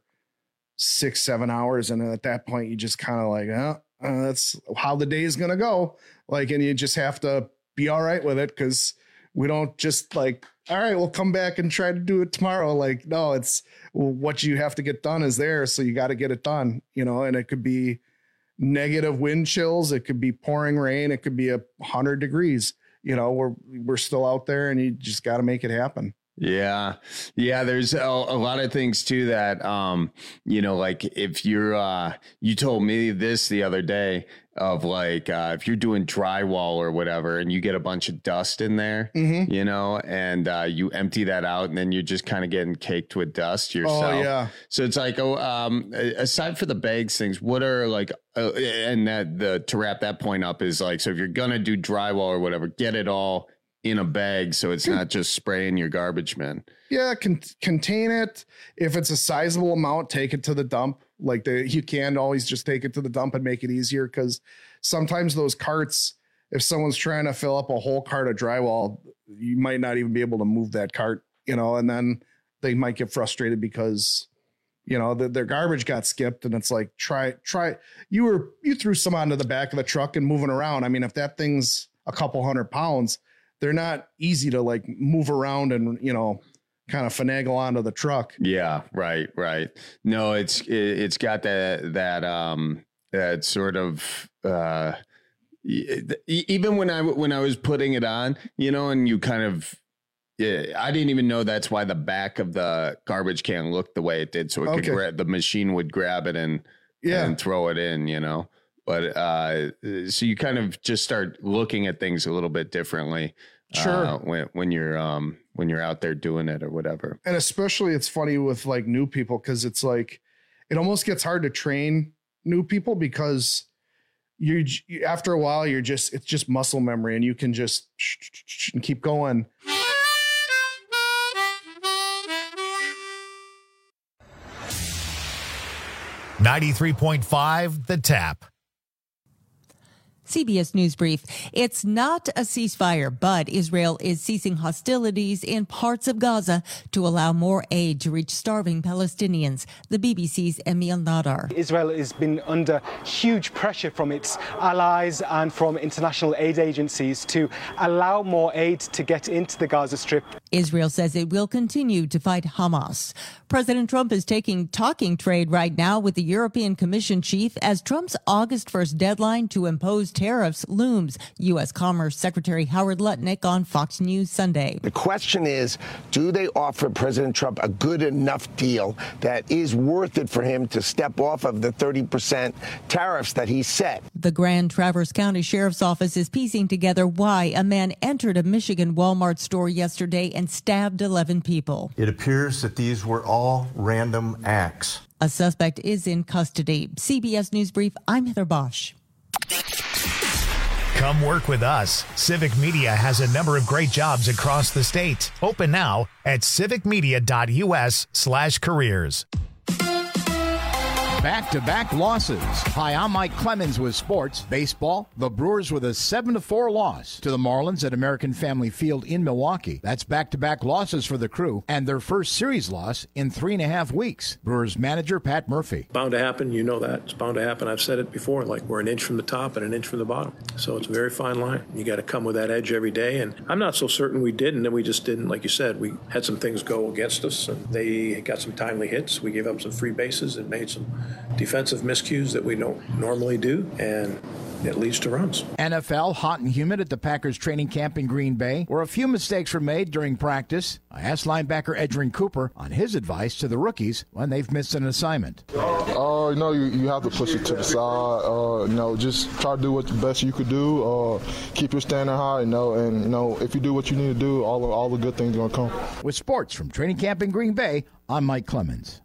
Speaker 19: six, seven hours. And at that point you just kind of like, oh, uh, that's how the day is going to go. Like, and you just have to be all right with it. Cause we don't just like, all right, we'll come back and try to do it tomorrow. Like, no, it's what you have to get done is there. So you got to get it done, you know, and it could be negative wind chills. It could be pouring rain. It could be a hundred degrees, you know, we're, we're still out there and you just got to make it happen.
Speaker 18: Yeah. Yeah. There's a, a lot of things too that, um, you know, like if you're, uh, you told me this the other day of like, uh, if you're doing drywall or whatever, and you get a bunch of dust in there,
Speaker 19: Mhm.
Speaker 18: you know, and, uh, you empty that out and then you're just kind of getting caked with dust yourself.
Speaker 19: Oh, yeah.
Speaker 18: So it's like, oh, um, aside for the bags things, what are like, uh, and that the, to wrap that point up is like, so if you're going to do drywall or whatever, get it all in a bag. So it's not just spraying your garbage bin.
Speaker 19: Yeah. Con- contain it. If it's a sizable amount, take it to the dump. Like the, you can always just take it to the dump and make it easier. Cause sometimes those carts, if someone's trying to fill up a whole cart of drywall, you might not even be able to move that cart, you know, and then they might get frustrated because, you know, the, their garbage got skipped and it's like, try, try, you were, you threw some onto the back of the truck and moving around. I mean, if that thing's a couple hundred pounds, they're not easy to like move around and, you know, kind of finagle onto the truck.
Speaker 18: Yeah, right, right. No, it's it, it's got that that um that sort of uh e- even when I when I was putting it on, you know, and you kind of yeah, I didn't even know that's why the back of the garbage can looked the way it did, so it
Speaker 19: Okay.
Speaker 18: could grab the machine would grab it and
Speaker 19: Yeah.
Speaker 18: and throw it in, you know. But uh, so you kind of just start looking at things a little bit differently
Speaker 19: Sure.
Speaker 18: Uh, when when you're um when you're out there doing it or whatever.
Speaker 19: And especially it's funny with like new people because it's like it almost gets hard to train new people because you after a while you're just it's just muscle memory and you can just and keep going.
Speaker 2: ninety-three point five The Tap.
Speaker 4: C B S News Brief. It's not a ceasefire, but Israel is ceasing hostilities in parts of Gaza to allow more aid to reach starving Palestinians. The B B C's Emil Nadar.
Speaker 20: Israel has been under huge pressure from its allies and from international aid agencies to allow more aid to get into the Gaza Strip.
Speaker 4: Israel says it will continue to fight Hamas. President Trump is taking talking trade right now with the European Commission chief as Trump's August first deadline to impose tariffs looms. U S. Commerce Secretary Howard Lutnick on Fox News Sunday.
Speaker 21: The question is, do they offer President Trump a good enough deal that is worth it for him to step off of the thirty percent tariffs that he set?
Speaker 4: The Grand Traverse County Sheriff's Office is piecing together why a man entered a Michigan Walmart store yesterday and stabbed eleven people.
Speaker 7: It appears that these were all random acts.
Speaker 4: A suspect is in custody. C B S News Brief, I'm Heather Bosch.
Speaker 2: Come work with us. Civic Media has a number of great jobs across the state. Open now at civicmedia.us slash careers.
Speaker 22: Back-to-back losses. Hi, I'm Mike Clemens with sports. Baseball, the Brewers with a seven to four loss to the Marlins at American Family Field in Milwaukee. That's back-to-back losses for the Crew and their first series loss in three and a half weeks. Brewers manager Pat Murphy.
Speaker 23: Bound to happen. You know that. It's bound to happen. I've said it before, like we're an inch from the top and an inch from the bottom. So it's a very fine line. You got to come with that edge every day. And I'm not so certain we didn't, and we just didn't. Like you said, we had some things go against us, and they got some timely hits. We gave up some free bases and made some defensive miscues that we don't normally do, and it leads to runs.
Speaker 22: N F L, hot and humid at the Packers training camp in Green Bay, where a few mistakes were made during practice. I asked linebacker Edgerrin Cooper on his advice to the rookies when they've missed an assignment.
Speaker 24: Uh, you know, you, you have to push it to the side. Uh, you know, just try to do what the best you could do. Uh, keep your standard high, you know, and, you know, if you do what you need to do, all, all the good things are going to come.
Speaker 22: With sports from training camp in Green Bay, I'm Mike Clemens.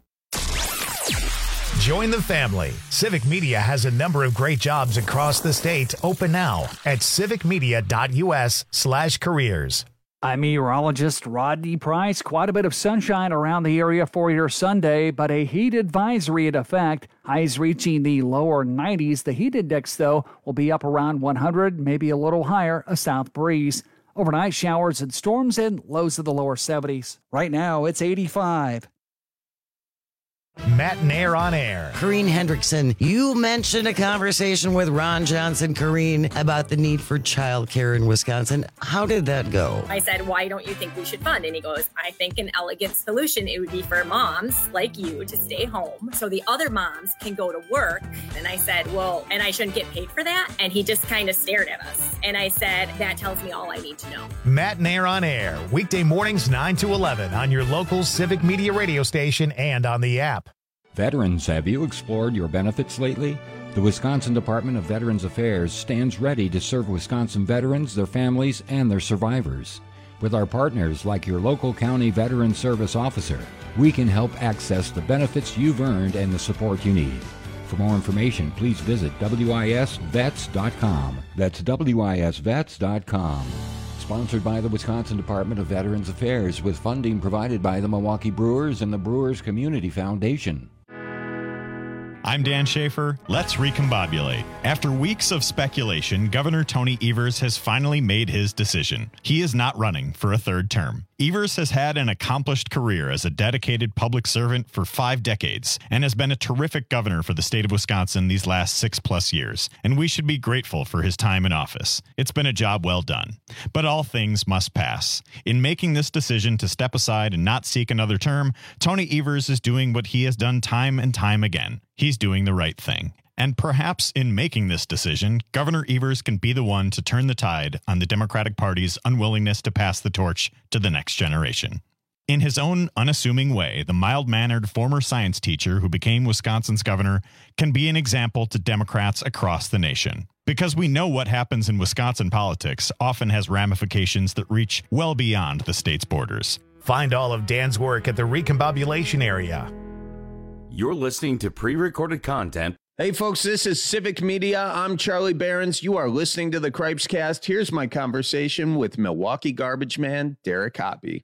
Speaker 2: Join the family. Civic Media has a number of great jobs across the state. Open now at civicmedia.us slash careers.
Speaker 15: I'm meteorologist Rodney Price. Quite a bit of sunshine around the area for your Sunday, but a heat advisory in effect. Highs reaching the lower nineties. The heat index, though, will be up around one hundred, maybe a little higher, a south breeze. Overnight showers and storms and lows of the lower seventies. Right now, it's eighty-five.
Speaker 2: Matt Nair on air.
Speaker 25: Corrine Hendrickson, you mentioned a conversation with Ron Johnson, Corrine, about the need for childcare in Wisconsin. How did that go?
Speaker 26: I said, why don't you think we should fund? And he goes, I think an elegant solution, it would be for moms like you to stay home so the other moms can go to work. And I said, well, and I shouldn't get paid for that? And he just kind of stared at us. And I said, that tells me all I need to know.
Speaker 2: Matt Nair on air, weekday mornings nine to eleven on your local Civic Media radio station and on the app.
Speaker 27: Veterans, have you explored your benefits lately? The Wisconsin Department of Veterans Affairs stands ready to serve Wisconsin veterans, their families, and their survivors. With our partners like your local county veteran service officer, we can help access the benefits you've earned and the support you need. For more information, please visit W I S vets dot com. That's W I S vets dot com. Sponsored by the Wisconsin Department of Veterans Affairs with funding provided by the Milwaukee Brewers and the Brewers Community Foundation.
Speaker 28: I'm Dan Schaefer. Let's recombobulate. After weeks of speculation, Governor Tony Evers has finally made his decision. He is not running for a third term. Evers has had an accomplished career as a dedicated public servant for five decades and has been a terrific governor for the state of Wisconsin these last six plus years, and we should be grateful for his time in office. It's been a job well done. But all things must pass. In making this decision to step aside and not seek another term, Tony Evers is doing what he has done time and time again. He's doing the right thing. And perhaps in making this decision, Governor Evers can be the one to turn the tide on the Democratic Party's unwillingness to pass the torch to the next generation. In his own unassuming way, the mild-mannered former science teacher who became Wisconsin's governor can be an example to Democrats across the nation. Because we know what happens in Wisconsin politics often has ramifications that reach well beyond the state's borders.
Speaker 2: Find all of Dan's work at the Recombobulation area.
Speaker 17: You're listening to pre-recorded content.
Speaker 18: Hey, folks, this is Civic Media. I'm Charlie Behrens. You are listening to the Cripes Cast. Here's my conversation with Milwaukee garbage man Derek Hoppy.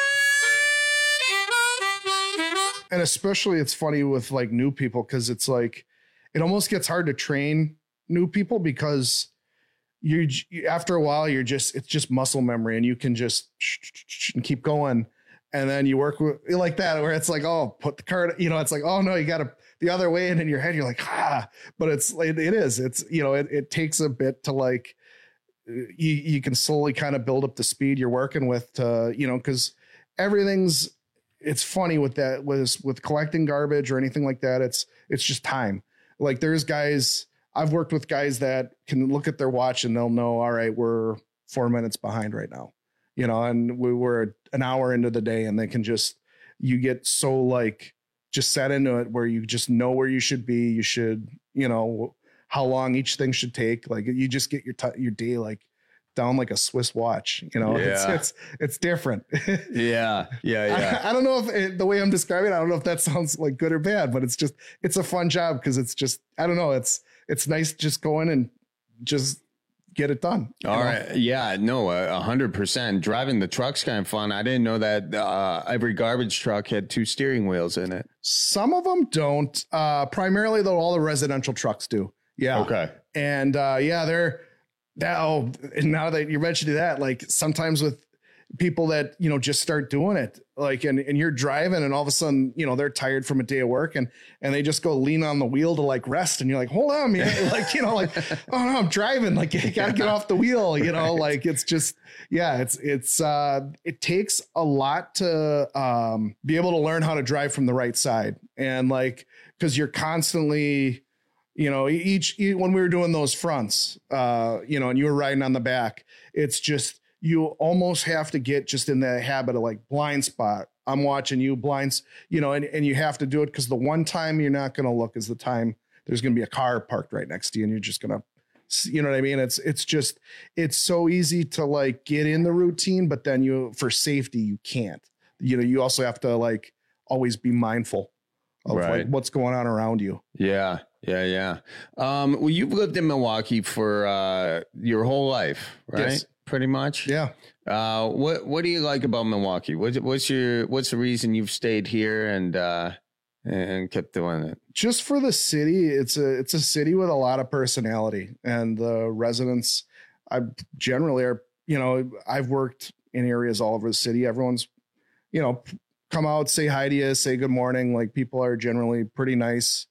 Speaker 19: And especially it's funny with like new people because it's like it almost gets hard to train new people because you after a while you're just it's just muscle memory and you can just and keep going. And then you work with like that where it's like, oh, put the card, you know, it's like, oh no, you got to the other way. And in your head, you're like, ah, but it's, it, it is, it's, you know, it, it takes a bit to like, you, you can slowly kind of build up the speed you're working with to, you know, cause everything's, it's funny with that with, with collecting garbage or anything like that. It's, it's just time. Like there's guys, I've worked with guys that can look at their watch and they'll know, all right, we're four minutes behind right now. You know, and we were an hour into the day and they can just, you get so like just set into it where you just know where you should be. You should, you know, how long each thing should take. Like you just get your, t- your day, like down like a Swiss watch, you know, yeah. it's, it's, it's different.
Speaker 18: yeah. Yeah. Yeah.
Speaker 19: I, I don't know if it, the way I'm describing it, I don't know if that sounds like good or bad, but it's just, it's a fun job. Cause it's just, I don't know. It's, it's nice just going and just get it done.
Speaker 18: All know? right. Yeah, no, a hundred percent. Driving the truck's kind of fun. I didn't know that uh, every garbage truck had two steering wheels in it.
Speaker 19: Some of them don't. Uh, primarily though, all the residential trucks do. Yeah.
Speaker 18: Okay.
Speaker 19: And uh, yeah, they're now, now that you mentioned that, like sometimes with people that, you know, just start doing it, like, and, and you're driving and all of a sudden, you know, they're tired from a day of work and, and they just go lean on the wheel to like rest. And you're like, hold on, man. Like, you know, like, oh no, I'm driving. Like you gotta get off the wheel, you know, like it's just, yeah, it's, it's, uh, it takes a lot to, um, be able to learn how to drive from the right side. And like, cause you're constantly, you know, each, each when we were doing those fronts, uh, you know, and you were riding on the back, it's just, you almost have to get just in the habit of like blind spot. I'm watching you blinds, you know, and, and you have to do it because the one time you're not going to look is the time there's going to be a car parked right next to you and you're just going to, you know what I mean? It's, it's just, it's so easy to like get in the routine, but then you, for safety, you can't, you know, you also have to like always be mindful of right. like what's going on around you.
Speaker 18: Yeah. Yeah. Yeah. Um, well, you've lived in Milwaukee for uh, your whole life, right?
Speaker 19: Yes.
Speaker 18: Pretty much.
Speaker 19: Yeah.
Speaker 18: Uh, what What do you like about Milwaukee? What's What's your What's the reason you've stayed here and uh, and kept doing it?
Speaker 19: Just for the city, it's a it's a city with a lot of personality, and the residents, I generally are. You know, I've worked in areas all over the city. Everyone's, you know, come out, say hi to you, say good morning. Like people are generally pretty nice,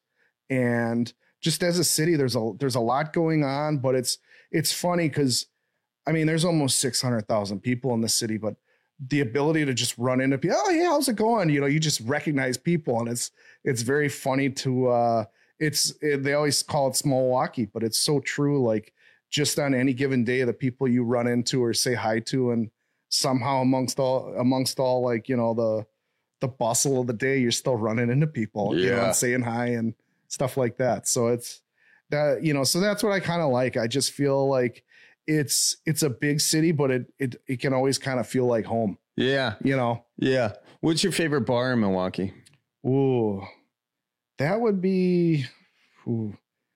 Speaker 19: and just as a city, there's a there's a lot going on, but it's it's funny because. I mean, there's almost six hundred thousand people in the city, but the ability to just run into people, oh yeah, how's it going? You know, you just recognize people and it's, it's very funny to, uh, it's, it, they always call it small Milwaukee, but it's so true. Like just on any given day, the people you run into or say hi to, and somehow amongst all, amongst all, like, you know, the, the bustle of the day, you're still running into people,
Speaker 18: yeah.
Speaker 19: you know, and saying hi and stuff like that. So it's that, you know, so that's what I kind of like. I just feel like, it's it's a big city, but it it it can always kind of feel like home.
Speaker 18: Yeah.
Speaker 19: You know?
Speaker 18: Yeah. What's your favorite bar in Milwaukee?
Speaker 19: Ooh, that would be, ooh,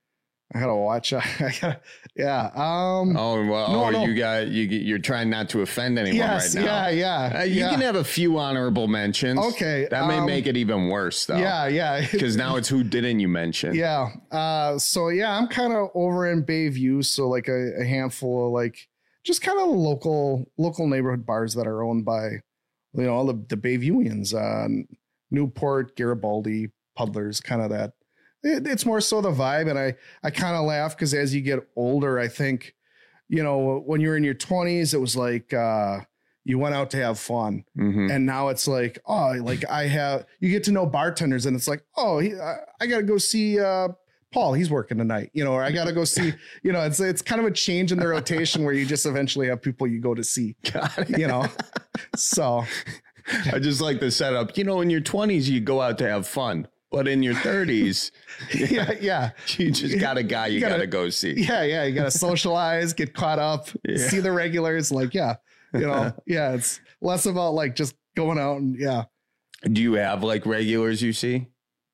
Speaker 19: I gotta watch. I gotta, yeah. Um,
Speaker 18: oh, well, no, oh, no. you got, you, you're trying not to offend anyone
Speaker 19: yes,
Speaker 18: right now.
Speaker 19: Yeah. Yeah.
Speaker 18: Uh, you
Speaker 19: yeah.
Speaker 18: can have a few honorable mentions.
Speaker 19: Okay.
Speaker 18: That may
Speaker 19: um,
Speaker 18: make it even worse though.
Speaker 19: Yeah. Yeah.
Speaker 18: Because now it's who didn't you mention?
Speaker 19: Yeah. Uh, so yeah, I'm kind of over in Bayview. So like a, a handful of like, just kind of local, local neighborhood bars that are owned by, you know, all the, the Bayviewians, uh, Newport, Garibaldi, Puddlers, kind of that. It, it's more so the vibe. And I, I kind of laugh because as you get older, I think, you know, when you're in your twenties, it was like, uh, you went out to have fun.
Speaker 18: Mm-hmm.
Speaker 19: And now it's like, oh, like I have, you get to know bartenders and it's like, oh, he, I, I got to go see, uh, Paul, he's working tonight, you know, or I got to go see, you know, it's, it's kind of a change in the rotation where you just eventually have people you go to see, you know? So
Speaker 18: I just like the setup. You know, in your twenties, you go out to have fun. But in your thirties,
Speaker 19: yeah, yeah,
Speaker 18: you just got a guy you, you gotta, gotta go see.
Speaker 19: Yeah, yeah, you gotta socialize, get caught up, yeah. see the regulars. Like, yeah, you know, yeah, it's less about like just going out and yeah.
Speaker 18: Do you have like regulars you see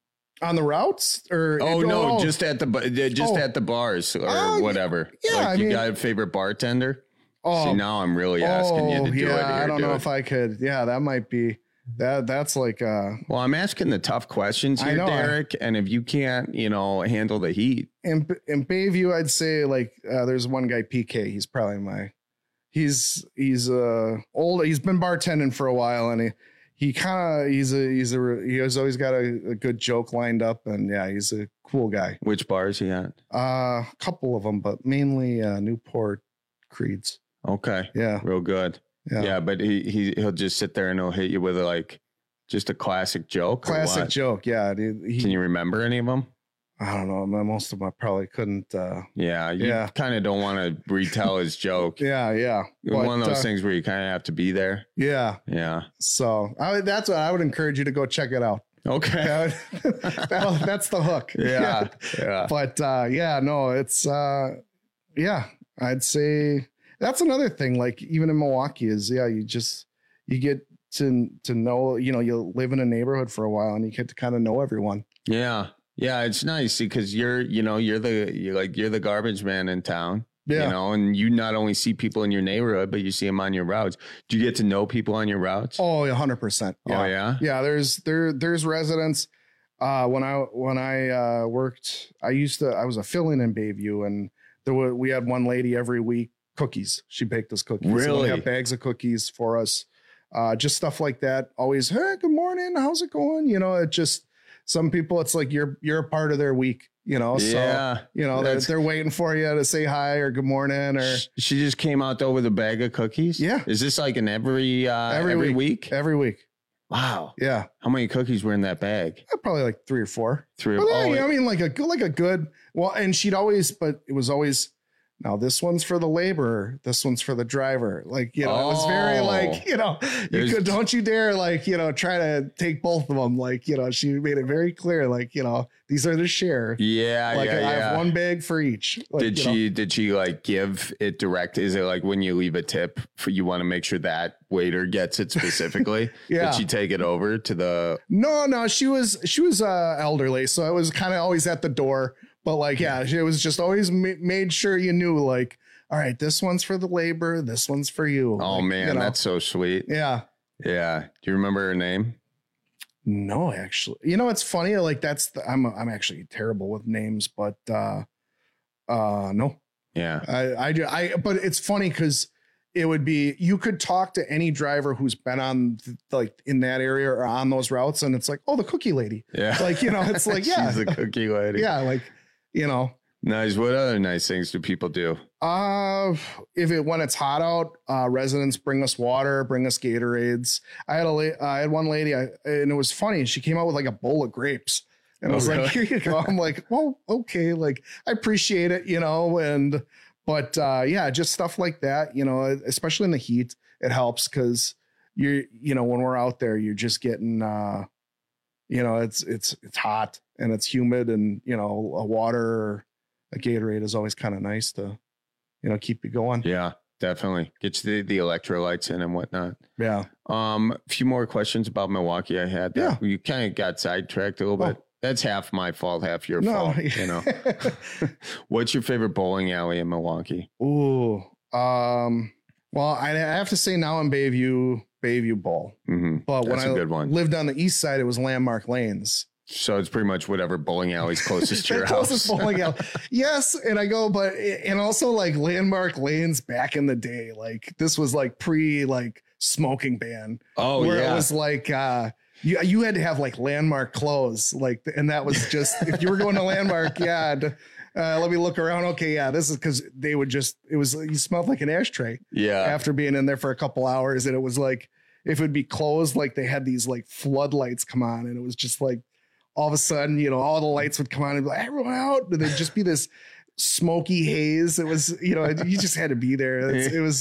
Speaker 19: on the routes or?
Speaker 18: Oh no, oh, just at the just oh. at the bars or uh, whatever.
Speaker 19: Yeah,
Speaker 18: like,
Speaker 19: I
Speaker 18: you
Speaker 19: mean,
Speaker 18: got a favorite bartender?
Speaker 19: Oh,
Speaker 18: see, now I'm really asking
Speaker 19: oh,
Speaker 18: you to do
Speaker 19: yeah,
Speaker 18: it. Here,
Speaker 19: I don't
Speaker 18: do
Speaker 19: know
Speaker 18: it.
Speaker 19: if I could. Yeah, that might be. That that's like uh
Speaker 18: well, I'm asking the tough questions here, Derek, and if you can't, you know, handle the heat.
Speaker 19: In in Bayview, I'd say like uh, there's one guy, P K. He's probably my he's he's uh old. He's been bartending for a while, and he he kind of he's a he's a he's always got a, a good joke lined up, and yeah, he's a cool guy.
Speaker 18: Which bar is he at?
Speaker 19: Uh, a couple of them, but mainly uh, Newport Creeds.
Speaker 18: Okay,
Speaker 19: yeah,
Speaker 18: real good. Yeah. yeah, but he, he, he'll just sit there and he'll hit you with like just a classic joke.
Speaker 19: Classic joke. Yeah. Dude, he,
Speaker 18: Can you remember any of them?
Speaker 19: I don't know. Most of them I probably couldn't. Uh,
Speaker 18: yeah. You
Speaker 19: yeah.
Speaker 18: kind of don't want to retell his joke.
Speaker 19: yeah. Yeah.
Speaker 18: One
Speaker 19: but,
Speaker 18: of those
Speaker 19: uh,
Speaker 18: things where you kind of have to be there.
Speaker 19: Yeah.
Speaker 18: Yeah.
Speaker 19: So I, that's what I would encourage you to go check it out.
Speaker 18: Okay.
Speaker 19: that, that's the hook.
Speaker 18: Yeah. Yeah.
Speaker 19: But uh, yeah, no, it's, uh, yeah, I'd say. That's another thing, like even in Milwaukee is, yeah, you just, you get to, to know, you know, you live in a neighborhood for a while and you get to kind of know everyone.
Speaker 18: Yeah. Yeah. It's nice because you're, you know, you're the, you're like, you're the garbage man in town,
Speaker 19: yeah.
Speaker 18: you know, and you not only see people in your neighborhood, but you see them on your routes. Do you get to know people on your routes?
Speaker 19: Oh, a hundred percent.
Speaker 18: Oh yeah.
Speaker 19: Yeah. There's, there, there's residents. Uh, when I, when I, uh, worked, I used to, I was a fill-in in Bayview, and there were, we had one lady every week. Cookies. She baked us cookies.
Speaker 18: Really?
Speaker 19: So we have bags of cookies for us. Uh, just stuff like that. Always, hey, good morning. How's it going? You know, it just, some people, it's like you're, you're a part of their week, you know?
Speaker 18: Yeah.
Speaker 19: So, you know, they're, they're waiting for you to say hi or good morning or.
Speaker 18: She just came out though with a bag of cookies.
Speaker 19: Yeah.
Speaker 18: Is this like an every, uh, every, every week?
Speaker 19: week? Every week.
Speaker 18: Wow.
Speaker 19: Yeah.
Speaker 18: How many cookies were in that bag?
Speaker 19: Probably like three or four.
Speaker 18: Three
Speaker 19: or
Speaker 18: four.
Speaker 19: Oh, I mean, like a good, like a good, well, and she'd always, but it was always, now this one's for the laborer. This one's for the driver. Like, you know, oh, it was very like, you know, you could, don't you dare like, you know, try to take both of them. Like, you know, she made it very clear, like, you know, these are the share.
Speaker 18: Yeah.
Speaker 19: Like
Speaker 18: yeah,
Speaker 19: I
Speaker 18: yeah.
Speaker 19: have one bag for each. Like,
Speaker 18: did she, know. did she like give it direct? Is it like when you leave a tip for, you want to make sure that waiter gets it specifically?
Speaker 19: Yeah.
Speaker 18: Did she take it over to the?
Speaker 19: No, no, she was, she was uh, elderly. So it was kind of always at the door. But like, yeah, it was just always ma- made sure you knew, like, all right, this one's for the labor, this one's for you.
Speaker 18: Oh,
Speaker 19: like,
Speaker 18: man,
Speaker 19: you know.
Speaker 18: That's so sweet.
Speaker 19: Yeah.
Speaker 18: Yeah. Do you remember her name?
Speaker 19: No, actually. You know, it's funny. Like, that's the, I'm I'm actually terrible with names, but uh, uh, no.
Speaker 18: Yeah.
Speaker 19: I, I, I, but it's funny because it would be, you could talk to any driver who's been on like in that area or on those routes. And it's like, oh, the cookie lady.
Speaker 18: Yeah.
Speaker 19: Like, you know, it's like, yeah.
Speaker 18: She's the cookie lady.
Speaker 19: Yeah. Like, you know.
Speaker 18: Nice. What other nice things do people do?
Speaker 19: Uh, if it, when it's hot out, uh, residents bring us water, bring us Gatorades. I had a, la- I had one lady I, and it was funny. She came out with like a bowl of grapes. And I was oh, really? like, here you go. I'm like, well, okay. Like, I appreciate it, you know, and, but, uh, yeah, just stuff like that, you know, especially in the heat, it helps. Cause you're, you know, when we're out there, you're just getting, uh, you know, it's, it's, it's hot and it's humid, and, you know, a water, a Gatorade is always kind of nice to, you know, keep you going.
Speaker 18: Yeah, definitely. Get you the, the electrolytes in and whatnot.
Speaker 19: Yeah.
Speaker 18: Um, a few more questions about Milwaukee I had.
Speaker 19: Yeah.
Speaker 18: You kind of got sidetracked a little
Speaker 19: oh.
Speaker 18: bit. That's half my fault, half your
Speaker 19: no.
Speaker 18: fault, you know. What's your favorite bowling alley in Milwaukee?
Speaker 19: Ooh. Um, well, I have to say now in Bayview, Bayview Bowl.
Speaker 18: Mm-hmm.
Speaker 19: But
Speaker 18: That's
Speaker 19: when
Speaker 18: a
Speaker 19: I
Speaker 18: good one.
Speaker 19: lived on the east side, it was Landmark Lanes.
Speaker 18: So it's pretty much whatever bowling alley's closest to your
Speaker 19: closest
Speaker 18: house.
Speaker 19: Bowling alley. Yes. And I go, but, and also like Landmark Lanes back in the day, like this was like pre like smoking ban.
Speaker 18: Oh,
Speaker 19: where
Speaker 18: yeah.
Speaker 19: It was like, uh, you, you had to have like Landmark clothes, like, and that was just, if you were going to Landmark, yeah, uh, let me look around. Okay. Yeah. This is because they would just, it was, you smelled like an ashtray.
Speaker 18: Yeah.
Speaker 19: After being in there for a couple hours. And it was like, if it would be closed, like they had these like floodlights come on, and it was just like, all of a sudden, you know, all the lights would come on and be like, everyone out. And there'd just be this smoky haze. It was, you know, you just had to be there. It's, it was like,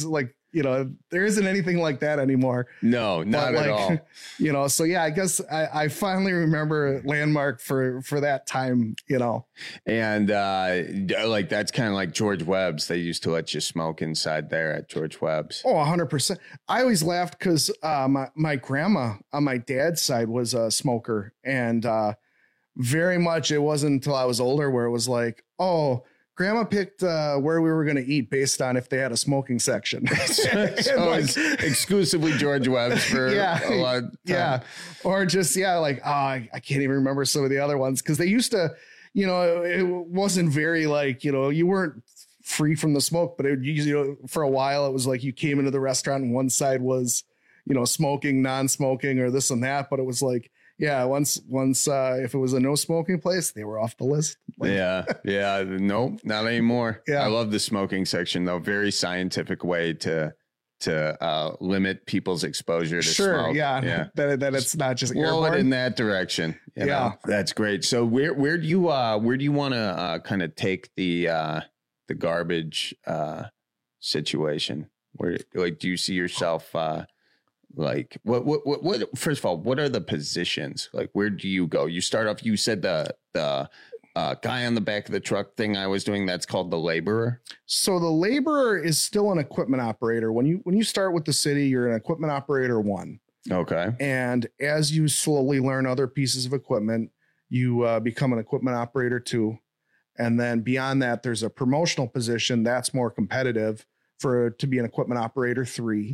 Speaker 19: you know, there isn't anything like that anymore.
Speaker 18: No, not
Speaker 19: But,
Speaker 18: at
Speaker 19: like,
Speaker 18: all.
Speaker 19: You know, so yeah, I guess I, I finally remember Landmark for for that time, you know.
Speaker 18: And uh, like that's kind of like George Webb's. They used to let you smoke inside there at George Webb's.
Speaker 19: Oh, one hundred percent. I always laughed because uh, my, my grandma on my dad's side was a smoker. And uh, very much it wasn't until I was older where it was like, oh, grandma picked uh, where we were going to eat based on if they had a smoking section.
Speaker 18: So like, it's exclusively George Webb's for
Speaker 19: yeah,
Speaker 18: a lot of time.
Speaker 19: Yeah. Or just, yeah, like, oh, I, I can't even remember some of the other ones because they used to, you know, it wasn't very like, you know, you weren't free from the smoke, but it, you know, for a while it was like you came into the restaurant and one side was, you know, smoking, non-smoking or this and that. But it was like, yeah, once, once, uh, if it was a no smoking place, they were off the list. Like,
Speaker 18: yeah. Yeah. Nope. Not anymore.
Speaker 19: Yeah.
Speaker 18: I love the smoking section though. Very scientific way to, to uh, limit people's exposure to
Speaker 19: sure,
Speaker 18: smoke.
Speaker 19: Yeah.
Speaker 18: Yeah.
Speaker 19: That, that it's not just
Speaker 18: blow it
Speaker 19: airborne.
Speaker 18: in that direction. You
Speaker 19: Yeah.
Speaker 18: know? That's great. So where, where do you, uh, where do you want to uh, kind of take the, uh, the garbage uh, situation? Where, like, do you see yourself, uh, like what, what, what, what, first of all, what are the positions? Like, where do you go? You start off, you said the, the, uh, guy on the back of the truck thing I was doing, that's called the laborer.
Speaker 19: So the laborer is still an equipment operator. When you, when you start with the city, you're an equipment operator one.
Speaker 18: Okay.
Speaker 19: And as you slowly learn other pieces of equipment, you uh, become an equipment operator two. And then beyond that, there's a promotional position that's more competitive for to be an equipment operator three.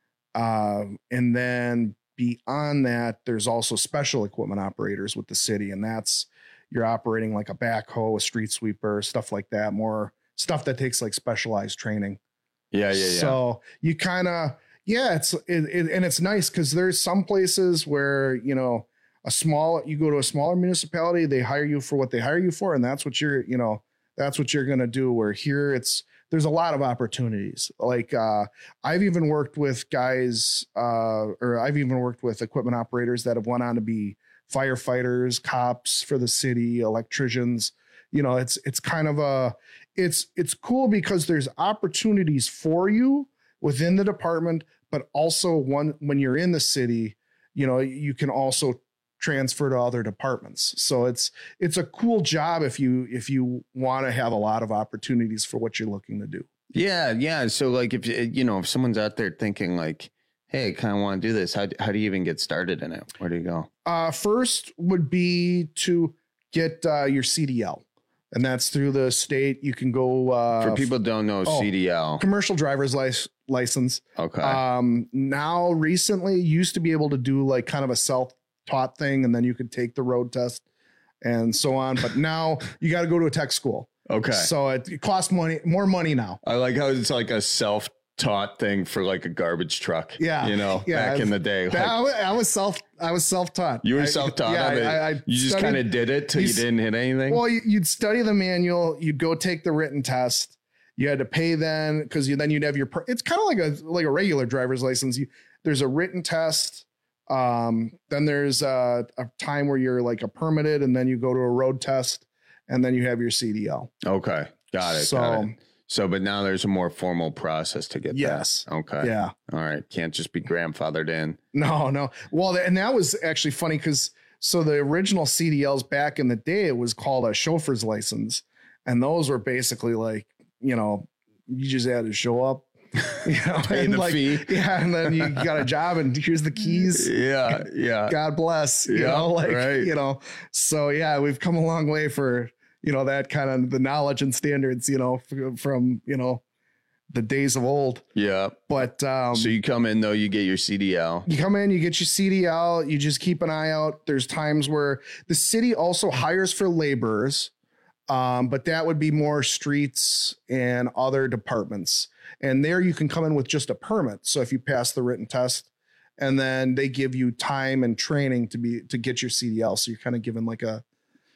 Speaker 19: Um, and then beyond that, there's also special equipment operators with the city. And that's, you're operating like a backhoe, a street sweeper, stuff like that, more stuff that takes like specialized training.
Speaker 18: Yeah. Yeah. Yeah.
Speaker 19: So you kind of, yeah, it's, it, it, and it's nice because there's some places where, you know, a small, you go to a smaller municipality, they hire you for what they hire you for. And that's what you're, you know, that's what you're going to do. Where here it's, there's a lot of opportunities. Like uh, I've even worked with guys uh, or I've even worked with equipment operators that have went on to be firefighters, cops for the city, electricians. You know, it's, it's kind of a, it's, it's cool because there's opportunities for you within the department, but also one, when you're in the city, you know, you can also transfer to other departments. So it's, it's a cool job if you, if you want to have a lot of opportunities for what you're looking to do.
Speaker 18: Yeah. Yeah. So like, if you know, if someone's out there thinking like, hey, I kind of want to do this, how, how do you even get started in it? Where do you go?
Speaker 19: Uh, first would be to get uh, your C D L. And that's through the state. You can go uh,
Speaker 18: for people who don't know
Speaker 19: oh,
Speaker 18: C D L,
Speaker 19: commercial driver's license. License.
Speaker 18: Okay.
Speaker 19: Um, now recently used to be able to do like kind of a self-taught thing, and then you could take the road test and so on. But now you got to go to a tech school.
Speaker 18: Okay.
Speaker 19: So it, it costs money, more money now.
Speaker 18: I like how it's like a self-taught thing for like a garbage truck.
Speaker 19: Yeah.
Speaker 18: You know,
Speaker 19: yeah,
Speaker 18: back in the day. Like,
Speaker 19: I, was, I was self, I was self-taught.
Speaker 18: You were
Speaker 19: I,
Speaker 18: self-taught.
Speaker 19: Yeah,
Speaker 18: of it.
Speaker 19: I, I
Speaker 18: you just kind of did it till you, you didn't hit anything.
Speaker 19: Well, you'd study the manual, you'd go take the written test. You had to pay then because you then you'd have your. It's kind of like a like a regular driver's license. You there's a written test. Um, then there's a, a time where you're like a permitted, and then you go to a road test, and then you have your C D L.
Speaker 18: Okay, got it.
Speaker 19: So,
Speaker 18: got it. So, but now there's a more formal process to get
Speaker 19: yes.
Speaker 18: that. Okay.
Speaker 19: Yeah.
Speaker 18: All right. Can't just be grandfathered in.
Speaker 19: No, no. Well, and that was actually funny because so the original C D Ls back in the day, it was called a chauffeur's license, and those were basically like, you know, you just had to show up, you know,
Speaker 18: pay
Speaker 19: and
Speaker 18: the
Speaker 19: like,
Speaker 18: fee.
Speaker 19: Yeah. And then you got a job and here's the keys.
Speaker 18: Yeah. Yeah.
Speaker 19: God bless, you
Speaker 18: yeah,
Speaker 19: know, like,
Speaker 18: right.
Speaker 19: you know, so yeah, we've come a long way for, you know, that kind of the knowledge and standards, you know, f- from, you know, the days of old.
Speaker 18: Yeah.
Speaker 19: But, um,
Speaker 18: so you come in though, you get your C D L.
Speaker 19: You come in, you get your C D L, you just keep an eye out. There's times where the city also hires for laborers. Um, but that would be more streets and other departments. And there you can come in with just a permit. So if you pass the written test, and then they give you time and training to be to get your C D L. So you're kind of given like a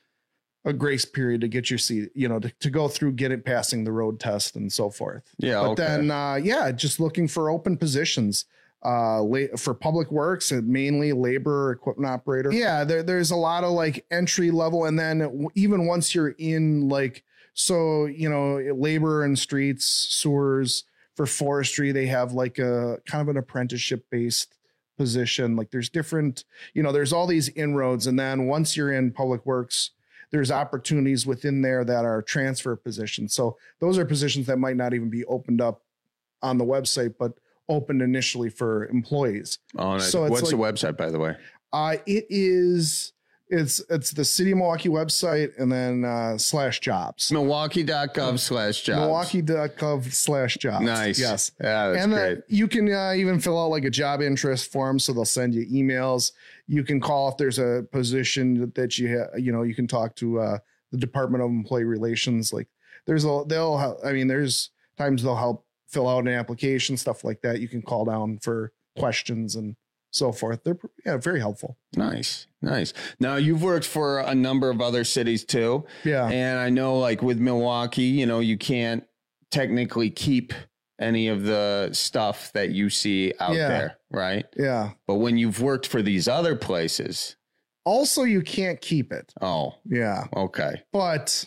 Speaker 19: a grace period to get your C, you know, to, to go through, get it passing the road test and so forth.
Speaker 18: Yeah.
Speaker 19: But
Speaker 18: okay.
Speaker 19: then, uh, yeah, just looking for open positions. Uh, la- for public works and mainly labor, equipment operator. Yeah, there, there's a lot of like entry level. And then w- even once you're in like, so, you know, labor and streets, sewers, for forestry, they have like a kind of an apprenticeship based position. Like there's different, you know, there's all these inroads. And then once you're in public works, there's opportunities within there that are transfer positions. So those are positions that might not even be opened up on the website, but opened initially for employees.
Speaker 18: Oh, nice.
Speaker 19: So it's
Speaker 18: What's
Speaker 19: like,
Speaker 18: the website, by the way?
Speaker 19: Uh, it is, it's, it's the City of Milwaukee website and then uh, slash jobs.
Speaker 18: Milwaukee.gov slash jobs.
Speaker 19: Milwaukee.gov slash jobs.
Speaker 18: Nice.
Speaker 19: Yes.
Speaker 18: Yeah, that's
Speaker 19: and
Speaker 18: great.
Speaker 19: then you can uh, even fill out like a job interest form. So they'll send you emails. You can call if there's a position that you have, you know, you can talk to uh, the Department of Employee Relations. Like there's a, they'll, help, I mean, there's times they'll help fill out an application, stuff like that. You can call down for questions and so forth. They're yeah, very helpful.
Speaker 18: Nice. Nice. Now you've worked for a number of other cities too.
Speaker 19: Yeah.
Speaker 18: And I know like with Milwaukee, you know, you can't technically keep any of the stuff that you see out
Speaker 19: Yeah.
Speaker 18: there. Right.
Speaker 19: Yeah.
Speaker 18: But when you've worked for these other places.
Speaker 19: Also, you can't keep it.
Speaker 18: Oh,
Speaker 19: yeah.
Speaker 18: Okay.
Speaker 19: But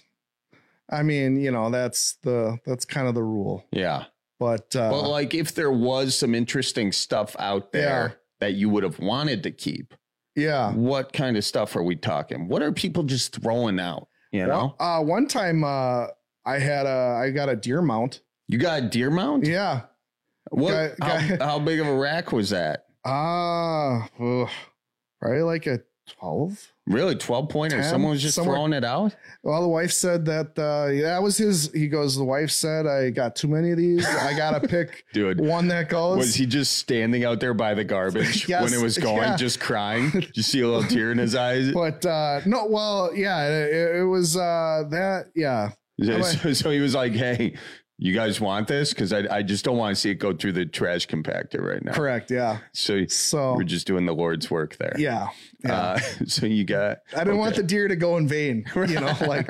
Speaker 19: I mean, you know, that's the, that's kind of the rule.
Speaker 18: Yeah.
Speaker 19: But, uh,
Speaker 18: but like if there was some interesting stuff out there
Speaker 19: Yeah.
Speaker 18: that you would have wanted to keep.
Speaker 19: Yeah.
Speaker 18: What kind of stuff are we talking? What are people just throwing out? You know,
Speaker 19: Well, uh, one time uh, I had a, I got a deer mount.
Speaker 18: you got a deer mount?
Speaker 19: Yeah.
Speaker 18: What?
Speaker 19: Guy-
Speaker 18: how,
Speaker 19: guy-
Speaker 18: how big of a rack was that?
Speaker 19: Ah, uh, probably like a twelve.
Speaker 18: Really, twelve pointer?
Speaker 19: ten,
Speaker 18: Someone was just
Speaker 19: somewhere-
Speaker 18: throwing it out?
Speaker 19: Well, the wife said that uh, that was his. He goes, the wife said, I got too many of these. I got to pick
Speaker 18: Dude,
Speaker 19: one that goes.
Speaker 18: Was he just standing out there by the garbage
Speaker 19: Yes,
Speaker 18: when it was going,
Speaker 19: yeah.
Speaker 18: just crying? Did you see a little tear in his eyes?
Speaker 19: But uh, no, well, yeah, it, it was uh, that. Yeah.
Speaker 18: So,
Speaker 19: I'm like-
Speaker 18: so, so he was like, hey, you guys want this? Because I, I just don't want to see it go through the trash compactor right now.
Speaker 19: Correct. Yeah.
Speaker 18: So,
Speaker 19: So
Speaker 18: we're just doing the Lord's work there.
Speaker 19: yeah. Yeah.
Speaker 18: Uh, so you got.
Speaker 19: I didn't want
Speaker 18: okay.
Speaker 19: the deer to go in vain, you know, like,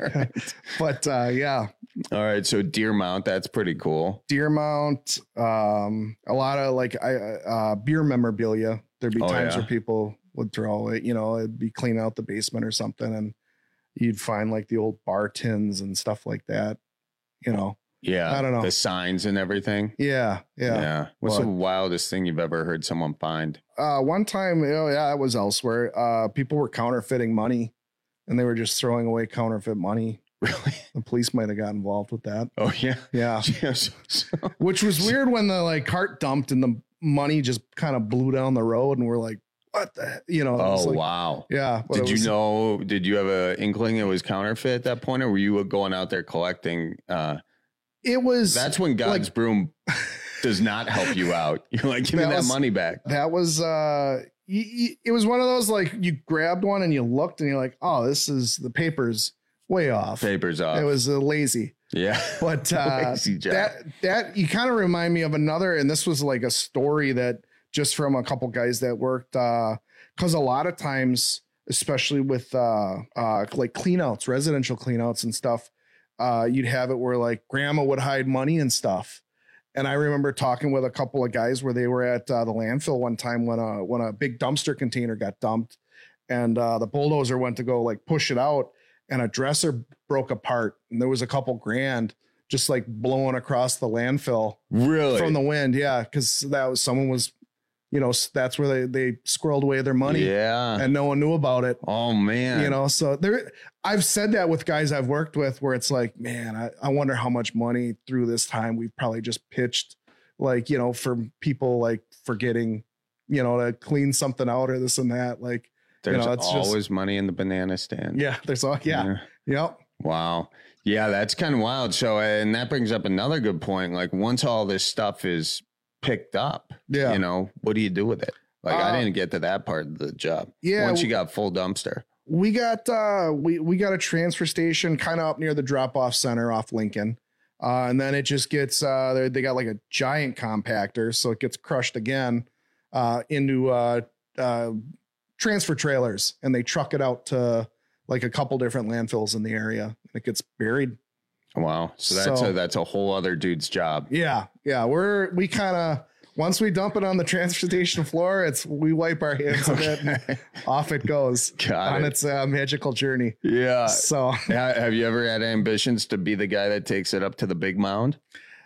Speaker 19: but uh, yeah,
Speaker 18: All right. So deer mount, that's pretty cool.
Speaker 19: deer mount, um, a lot of like, I, uh, beer memorabilia. There'd be
Speaker 18: Oh,
Speaker 19: times
Speaker 18: yeah.
Speaker 19: where people would throw it, you know, it'd be clean out the basement or something. And you'd find like the old bar tins and stuff like that, you know?
Speaker 18: Yeah.
Speaker 19: I don't know.
Speaker 18: The signs and everything.
Speaker 19: Yeah. Yeah.
Speaker 18: What's
Speaker 19: But-
Speaker 18: the wildest thing you've ever heard someone find?
Speaker 19: Uh, one time, oh yeah, it was elsewhere. Uh, people were counterfeiting money and they were just throwing away counterfeit money.
Speaker 18: Really?
Speaker 19: The police might have got involved with that.
Speaker 18: Oh, yeah.
Speaker 19: Yeah.
Speaker 18: Yeah, so- so-
Speaker 19: Which was weird when the like cart dumped and the money just kind of blew down the road and we're like, what the, you know? it was
Speaker 18: Oh,
Speaker 19: like-
Speaker 18: wow.
Speaker 19: Yeah. but
Speaker 18: Did
Speaker 19: it
Speaker 18: you
Speaker 19: was-
Speaker 18: know, did you have an inkling it was counterfeit at that point, or were you going out there collecting? Uh,
Speaker 19: It was,
Speaker 18: that's when God's
Speaker 19: like-
Speaker 18: broom does not help you out. You're like, give me
Speaker 19: That
Speaker 18: that
Speaker 19: was-
Speaker 18: money back.
Speaker 19: that was, uh, y- y- it was one of those, like you grabbed one and you looked and you're like, oh, this is the paper's way off.
Speaker 18: Papers off.
Speaker 19: It was uh, lazy.
Speaker 18: Yeah.
Speaker 19: But uh,
Speaker 18: Lazy job.
Speaker 19: that that you kind of remind me of another, and this was like a story that just from a couple guys that worked, uh, because a lot of times, especially with uh, uh, like cleanouts, residential cleanouts and stuff, uh, you'd have it where like grandma would hide money and stuff. And I remember talking with a couple of guys where they were at uh, the landfill one time when a when a big dumpster container got dumped, and uh, the bulldozer went to go like push it out, and a dresser broke apart, and there was a couple grand just like blowing across the landfill.
Speaker 18: Really?
Speaker 19: From the wind. Yeah. Cause that was, someone was, you know, s- that's where they, they squirreled away their money.
Speaker 18: Yeah.
Speaker 19: And no one knew about it.
Speaker 18: Oh man.
Speaker 19: You know, so there, I've said that with guys I've worked with where it's like, man, I, I wonder how much money through this time we've probably just pitched, like, you know, for people like forgetting, you know, to clean something out or this and that. Like,
Speaker 18: There's
Speaker 19: you know, it's
Speaker 18: always
Speaker 19: just,
Speaker 18: money in the banana stand.
Speaker 19: yeah, there's all, yeah. Yep.
Speaker 18: Wow. Yeah, that's kind of wild. So, and that brings up another good point. Like, once all this stuff is picked up,
Speaker 19: Yeah.
Speaker 18: you know, what do you do with it? Like,
Speaker 19: Uh,
Speaker 18: I didn't get to that part of the job.
Speaker 19: Yeah,
Speaker 18: Once you
Speaker 19: w-
Speaker 18: got full dumpster.
Speaker 19: We got uh we we got a transfer station kind of up near the drop off center off Lincoln. Uh and then it just gets uh they they got like a giant compactor, so it gets crushed again uh into uh uh transfer trailers, and they truck it out to like a couple different landfills in the area, and it gets buried.
Speaker 18: Wow. So that's
Speaker 19: So-
Speaker 18: a that's a whole other dude's job.
Speaker 19: Yeah, yeah. We're we kind of once we dump it on the transfer station floor, it's we wipe our hands of it and off it goes
Speaker 18: Got
Speaker 19: on
Speaker 18: it.
Speaker 19: its uh, magical journey.
Speaker 18: Yeah.
Speaker 19: So
Speaker 18: Ha- Have you ever had ambitions to be the guy that takes it up to the big mound?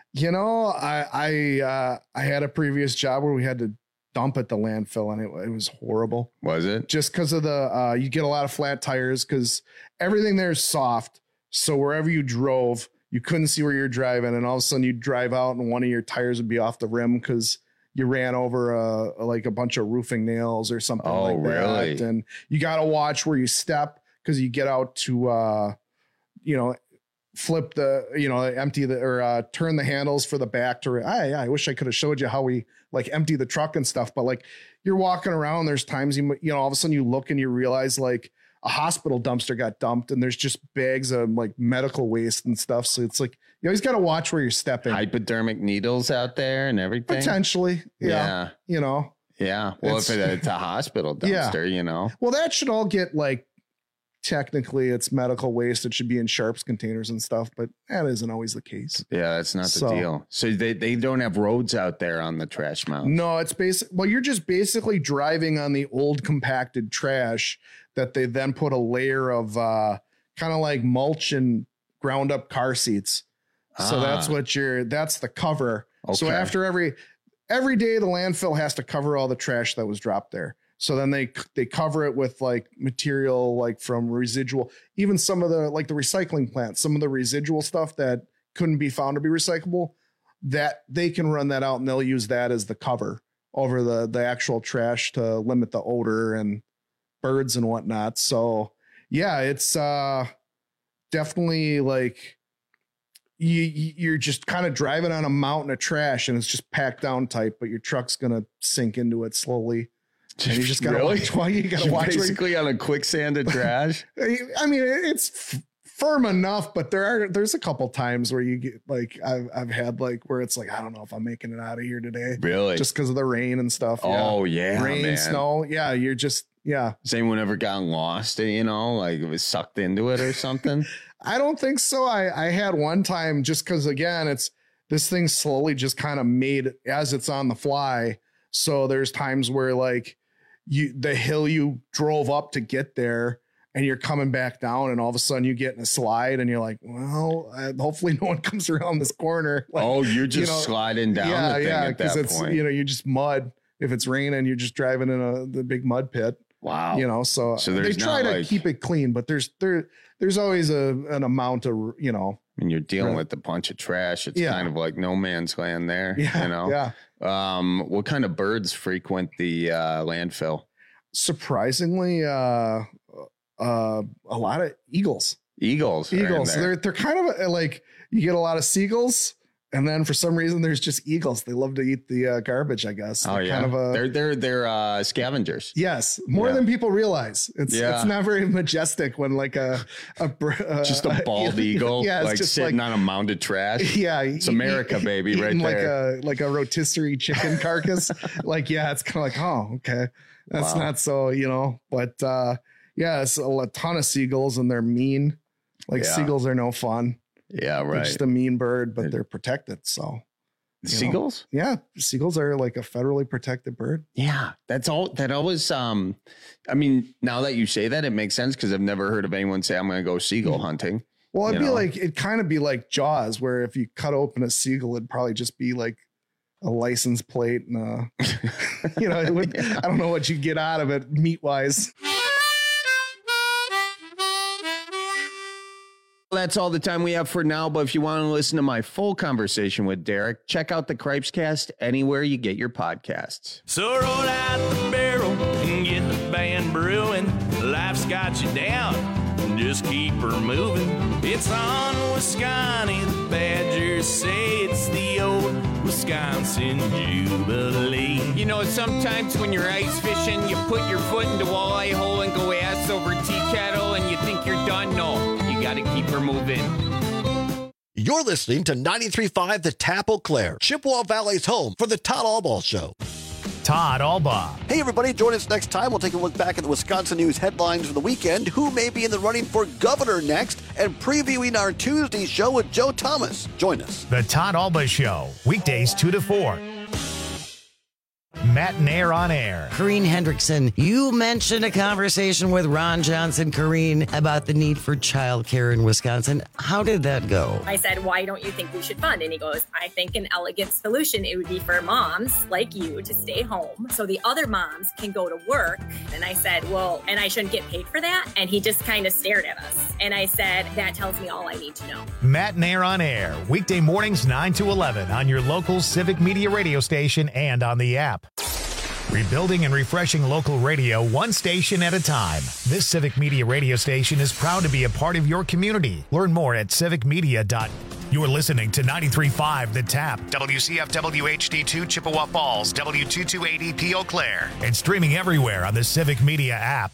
Speaker 19: You know, I I uh, I had a previous job where we had to dump at the landfill, and it, it was horrible.
Speaker 18: Was it?
Speaker 19: Just because of the uh, you get a lot of flat tires because everything there is soft. So wherever you drove, you couldn't see where you're driving, and all of a sudden you drive out, and one of your tires would be off the rim because you ran over a, like a bunch of roofing nails or something
Speaker 18: oh,
Speaker 19: like that.
Speaker 18: Really?
Speaker 19: And you got to watch where you step because you get out to, uh, you know. flip the, you know, empty the, or uh, turn the handles for the back to, I, I wish I could have showed you how we like empty the truck and stuff, but like you're walking around, there's times you, you know, all of a sudden you look and you realize like a hospital dumpster got dumped and there's just bags of like medical waste and stuff. So it's like, you always got to watch where you're stepping.
Speaker 18: Hypodermic needles out there and everything.
Speaker 19: Potentially. Yeah. yeah. You know?
Speaker 18: Yeah. Well, it's, if it, it's a hospital dumpster, yeah. you know,
Speaker 19: well, that should all get like, technically it's medical waste. It should be in Sharps containers and stuff, but that isn't always the case.
Speaker 18: Yeah, that's not the so, deal. So they, they don't have roads out there on the trash mounds.
Speaker 19: No, it's basic. Well, you're just basically driving on the old compacted trash that they then put a layer of uh, kind of like mulch and ground up car seats. So ah. that's what you're, that's the cover. Okay. So after every, every day the landfill has to cover all the trash that was dropped there. So then they they cover it with like material like from residual, even some of the like the recycling plants, some of the residual stuff that couldn't be found to be recyclable, that they can run that out and they'll use that as the cover over the the actual trash to limit the odor and birds and whatnot. So yeah, it's uh, definitely like you you're just kind of driving on a mountain of trash and it's just packed down tight, but your truck's gonna sink into it slowly. And you just gotta
Speaker 18: really?
Speaker 19: watch. Why you gotta
Speaker 18: You're
Speaker 19: watch?
Speaker 18: Basically on a quicksand of trash.
Speaker 19: I mean, it's f- firm enough, but there are there's a couple times where you get like I've I've had like where it's like I don't know if I'm making it out of here today.
Speaker 18: Really?
Speaker 19: Just because of the rain and stuff.
Speaker 18: Oh yeah,
Speaker 19: yeah rain,
Speaker 18: man.
Speaker 19: snow. Yeah, you're just yeah.
Speaker 18: Has anyone ever gotten lost? You know, like it was sucked into it or something.
Speaker 19: I don't think so. I I had one time just because again, it's this thing slowly just kind of made as it's on the fly. So there's times where like. You the hill you drove up to get there and you're coming back down and all of a sudden you get in a slide and you're like, well, uh, hopefully no one comes around this corner. Like,
Speaker 18: oh, you're just you know, sliding down
Speaker 19: yeah,
Speaker 18: the thing
Speaker 19: yeah,
Speaker 18: at that
Speaker 19: it's,
Speaker 18: point.
Speaker 19: You know, you're just mud. If it's raining, you're just driving in a the big mud pit.
Speaker 18: Wow.
Speaker 19: You know, so,
Speaker 18: so
Speaker 19: they try to
Speaker 18: like,
Speaker 19: keep it clean, but there's there there's always a an amount of, you know.
Speaker 18: When you're dealing right. with a bunch of trash, it's yeah. kind of like no man's land there.
Speaker 19: Yeah,
Speaker 18: you know?
Speaker 19: Yeah.
Speaker 18: Um, what kind of birds frequent the uh, landfill?
Speaker 19: Surprisingly, uh, uh, a lot of eagles.
Speaker 18: Eagles.
Speaker 19: Eagles. They're they're kind of like you get a lot of seagulls, and then for some reason there's just eagles. They love to eat the uh, garbage, I guess.
Speaker 18: Oh
Speaker 19: they're
Speaker 18: yeah.
Speaker 19: Kind of a,
Speaker 18: they're they're they're uh, scavengers.
Speaker 19: Yes, more yeah. than people realize. It's yeah. it's not very majestic when like a a uh,
Speaker 18: just a bald uh, eagle,
Speaker 19: yeah,
Speaker 18: like
Speaker 19: just
Speaker 18: sitting
Speaker 19: like,
Speaker 18: on a mound of trash.
Speaker 19: Yeah,
Speaker 18: it's America,
Speaker 19: eat,
Speaker 18: baby, right
Speaker 19: like
Speaker 18: there.
Speaker 19: A like a rotisserie chicken carcass. Like yeah, it's kind of like oh okay. That's wow. not so, you know, but uh, yeah, it's a, a ton of seagulls and they're mean. Like yeah. seagulls are no fun.
Speaker 18: Yeah, right.
Speaker 19: They're just a mean bird, but they're protected. So
Speaker 18: seagulls?
Speaker 19: Know. Yeah. Seagulls are like a federally protected bird.
Speaker 18: Yeah. That's all that always, um, I mean, now that you say that, it makes sense because I've never heard of anyone say I'm going to go seagull hunting.
Speaker 19: Well, it'd be
Speaker 18: know?
Speaker 19: like, it'd kind of be like Jaws, where if you cut open a seagull, it'd probably just be like a license plate and uh you know it would, yeah. I don't know what you get out of it meat wise.
Speaker 18: That's all the time we have for now, but if you want to listen to my full conversation with Derek, check out the Cripescast anywhere you get your podcasts.
Speaker 1: So roll out the barrel and get the band brewing. Life's got you down, just keep her moving. It's on Wisconsin, the Badgers say it's the old Wisconsin Jubilee.
Speaker 3: You know, sometimes when you're ice fishing, you put your foot in the walleye hole and go ass over tea kettle and you think you're done. No, you got to keep her moving.
Speaker 5: You're listening to ninety-three point five The Tap Eau Claire, Chippewa Valley's home for the Todd Albaugh Show.
Speaker 2: Todd Albaugh.
Speaker 5: Hey, everybody, join us next time. We'll take a look back at the Wisconsin news headlines for the weekend, who may be in the running for governor next, and previewing our Tuesday show with Joe Thomas. Join us.
Speaker 2: The Todd Albaugh Show, weekdays two to four. Matt Nair on Air.
Speaker 25: Karine Hendrickson, you mentioned a conversation with Ron Johnson, Karine, about the need for childcare in Wisconsin. How did that go?
Speaker 26: I said, why don't you think we should fund? And he goes, I think an elegant solution, it would be for moms like you to stay home so the other moms can go to work. And I said, well, and I shouldn't get paid for that? And he just kind of stared at us. And I said, that tells me all I need to know.
Speaker 2: Matt Nair on Air, weekday mornings nine to eleven on your local Civic Media radio station and on the app. Rebuilding and refreshing local radio one station at a time. This Civic Media radio station is proud to be a part of your community. Learn more at civic media dot com. You're listening to ninety-three point five The Tap, W C F W H D two Chippewa Falls, W two two eight E P Eau Claire, and streaming everywhere on the Civic Media app.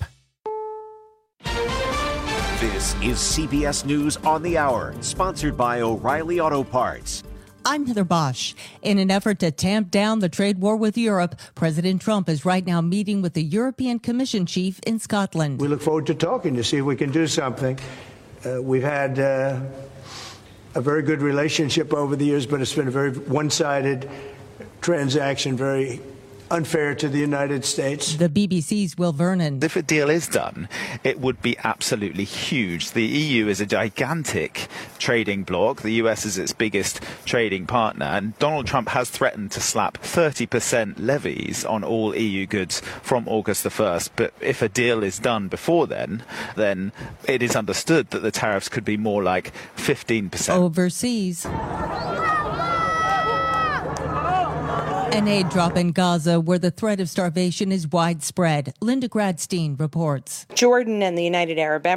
Speaker 6: This is C B S News on the Hour, sponsored by O'Reilly Auto Parts.
Speaker 4: I'm Heather Bosch. In an effort to tamp down the trade war with Europe, President Trump is right now meeting with the European Commission chief in Scotland.
Speaker 8: We look forward to talking to see if we can do something. Uh, we've had uh, a very good relationship over the years, but it's been a very one-sided transaction, very unfair to the United States.
Speaker 4: The B B C's Will Vernon.
Speaker 9: If a deal is done, it would be absolutely huge. The E U is a gigantic trading bloc. The U S is its biggest trading partner, and Donald Trump has threatened to slap thirty percent levies on all E U goods from August the first. But if a deal is done before then, then it is understood that the tariffs could be more like fifteen percent.
Speaker 4: Overseas. An aid drop in Gaza where the threat of starvation is widespread. Linda Gradstein reports.
Speaker 10: Jordan and the United Arab Emirates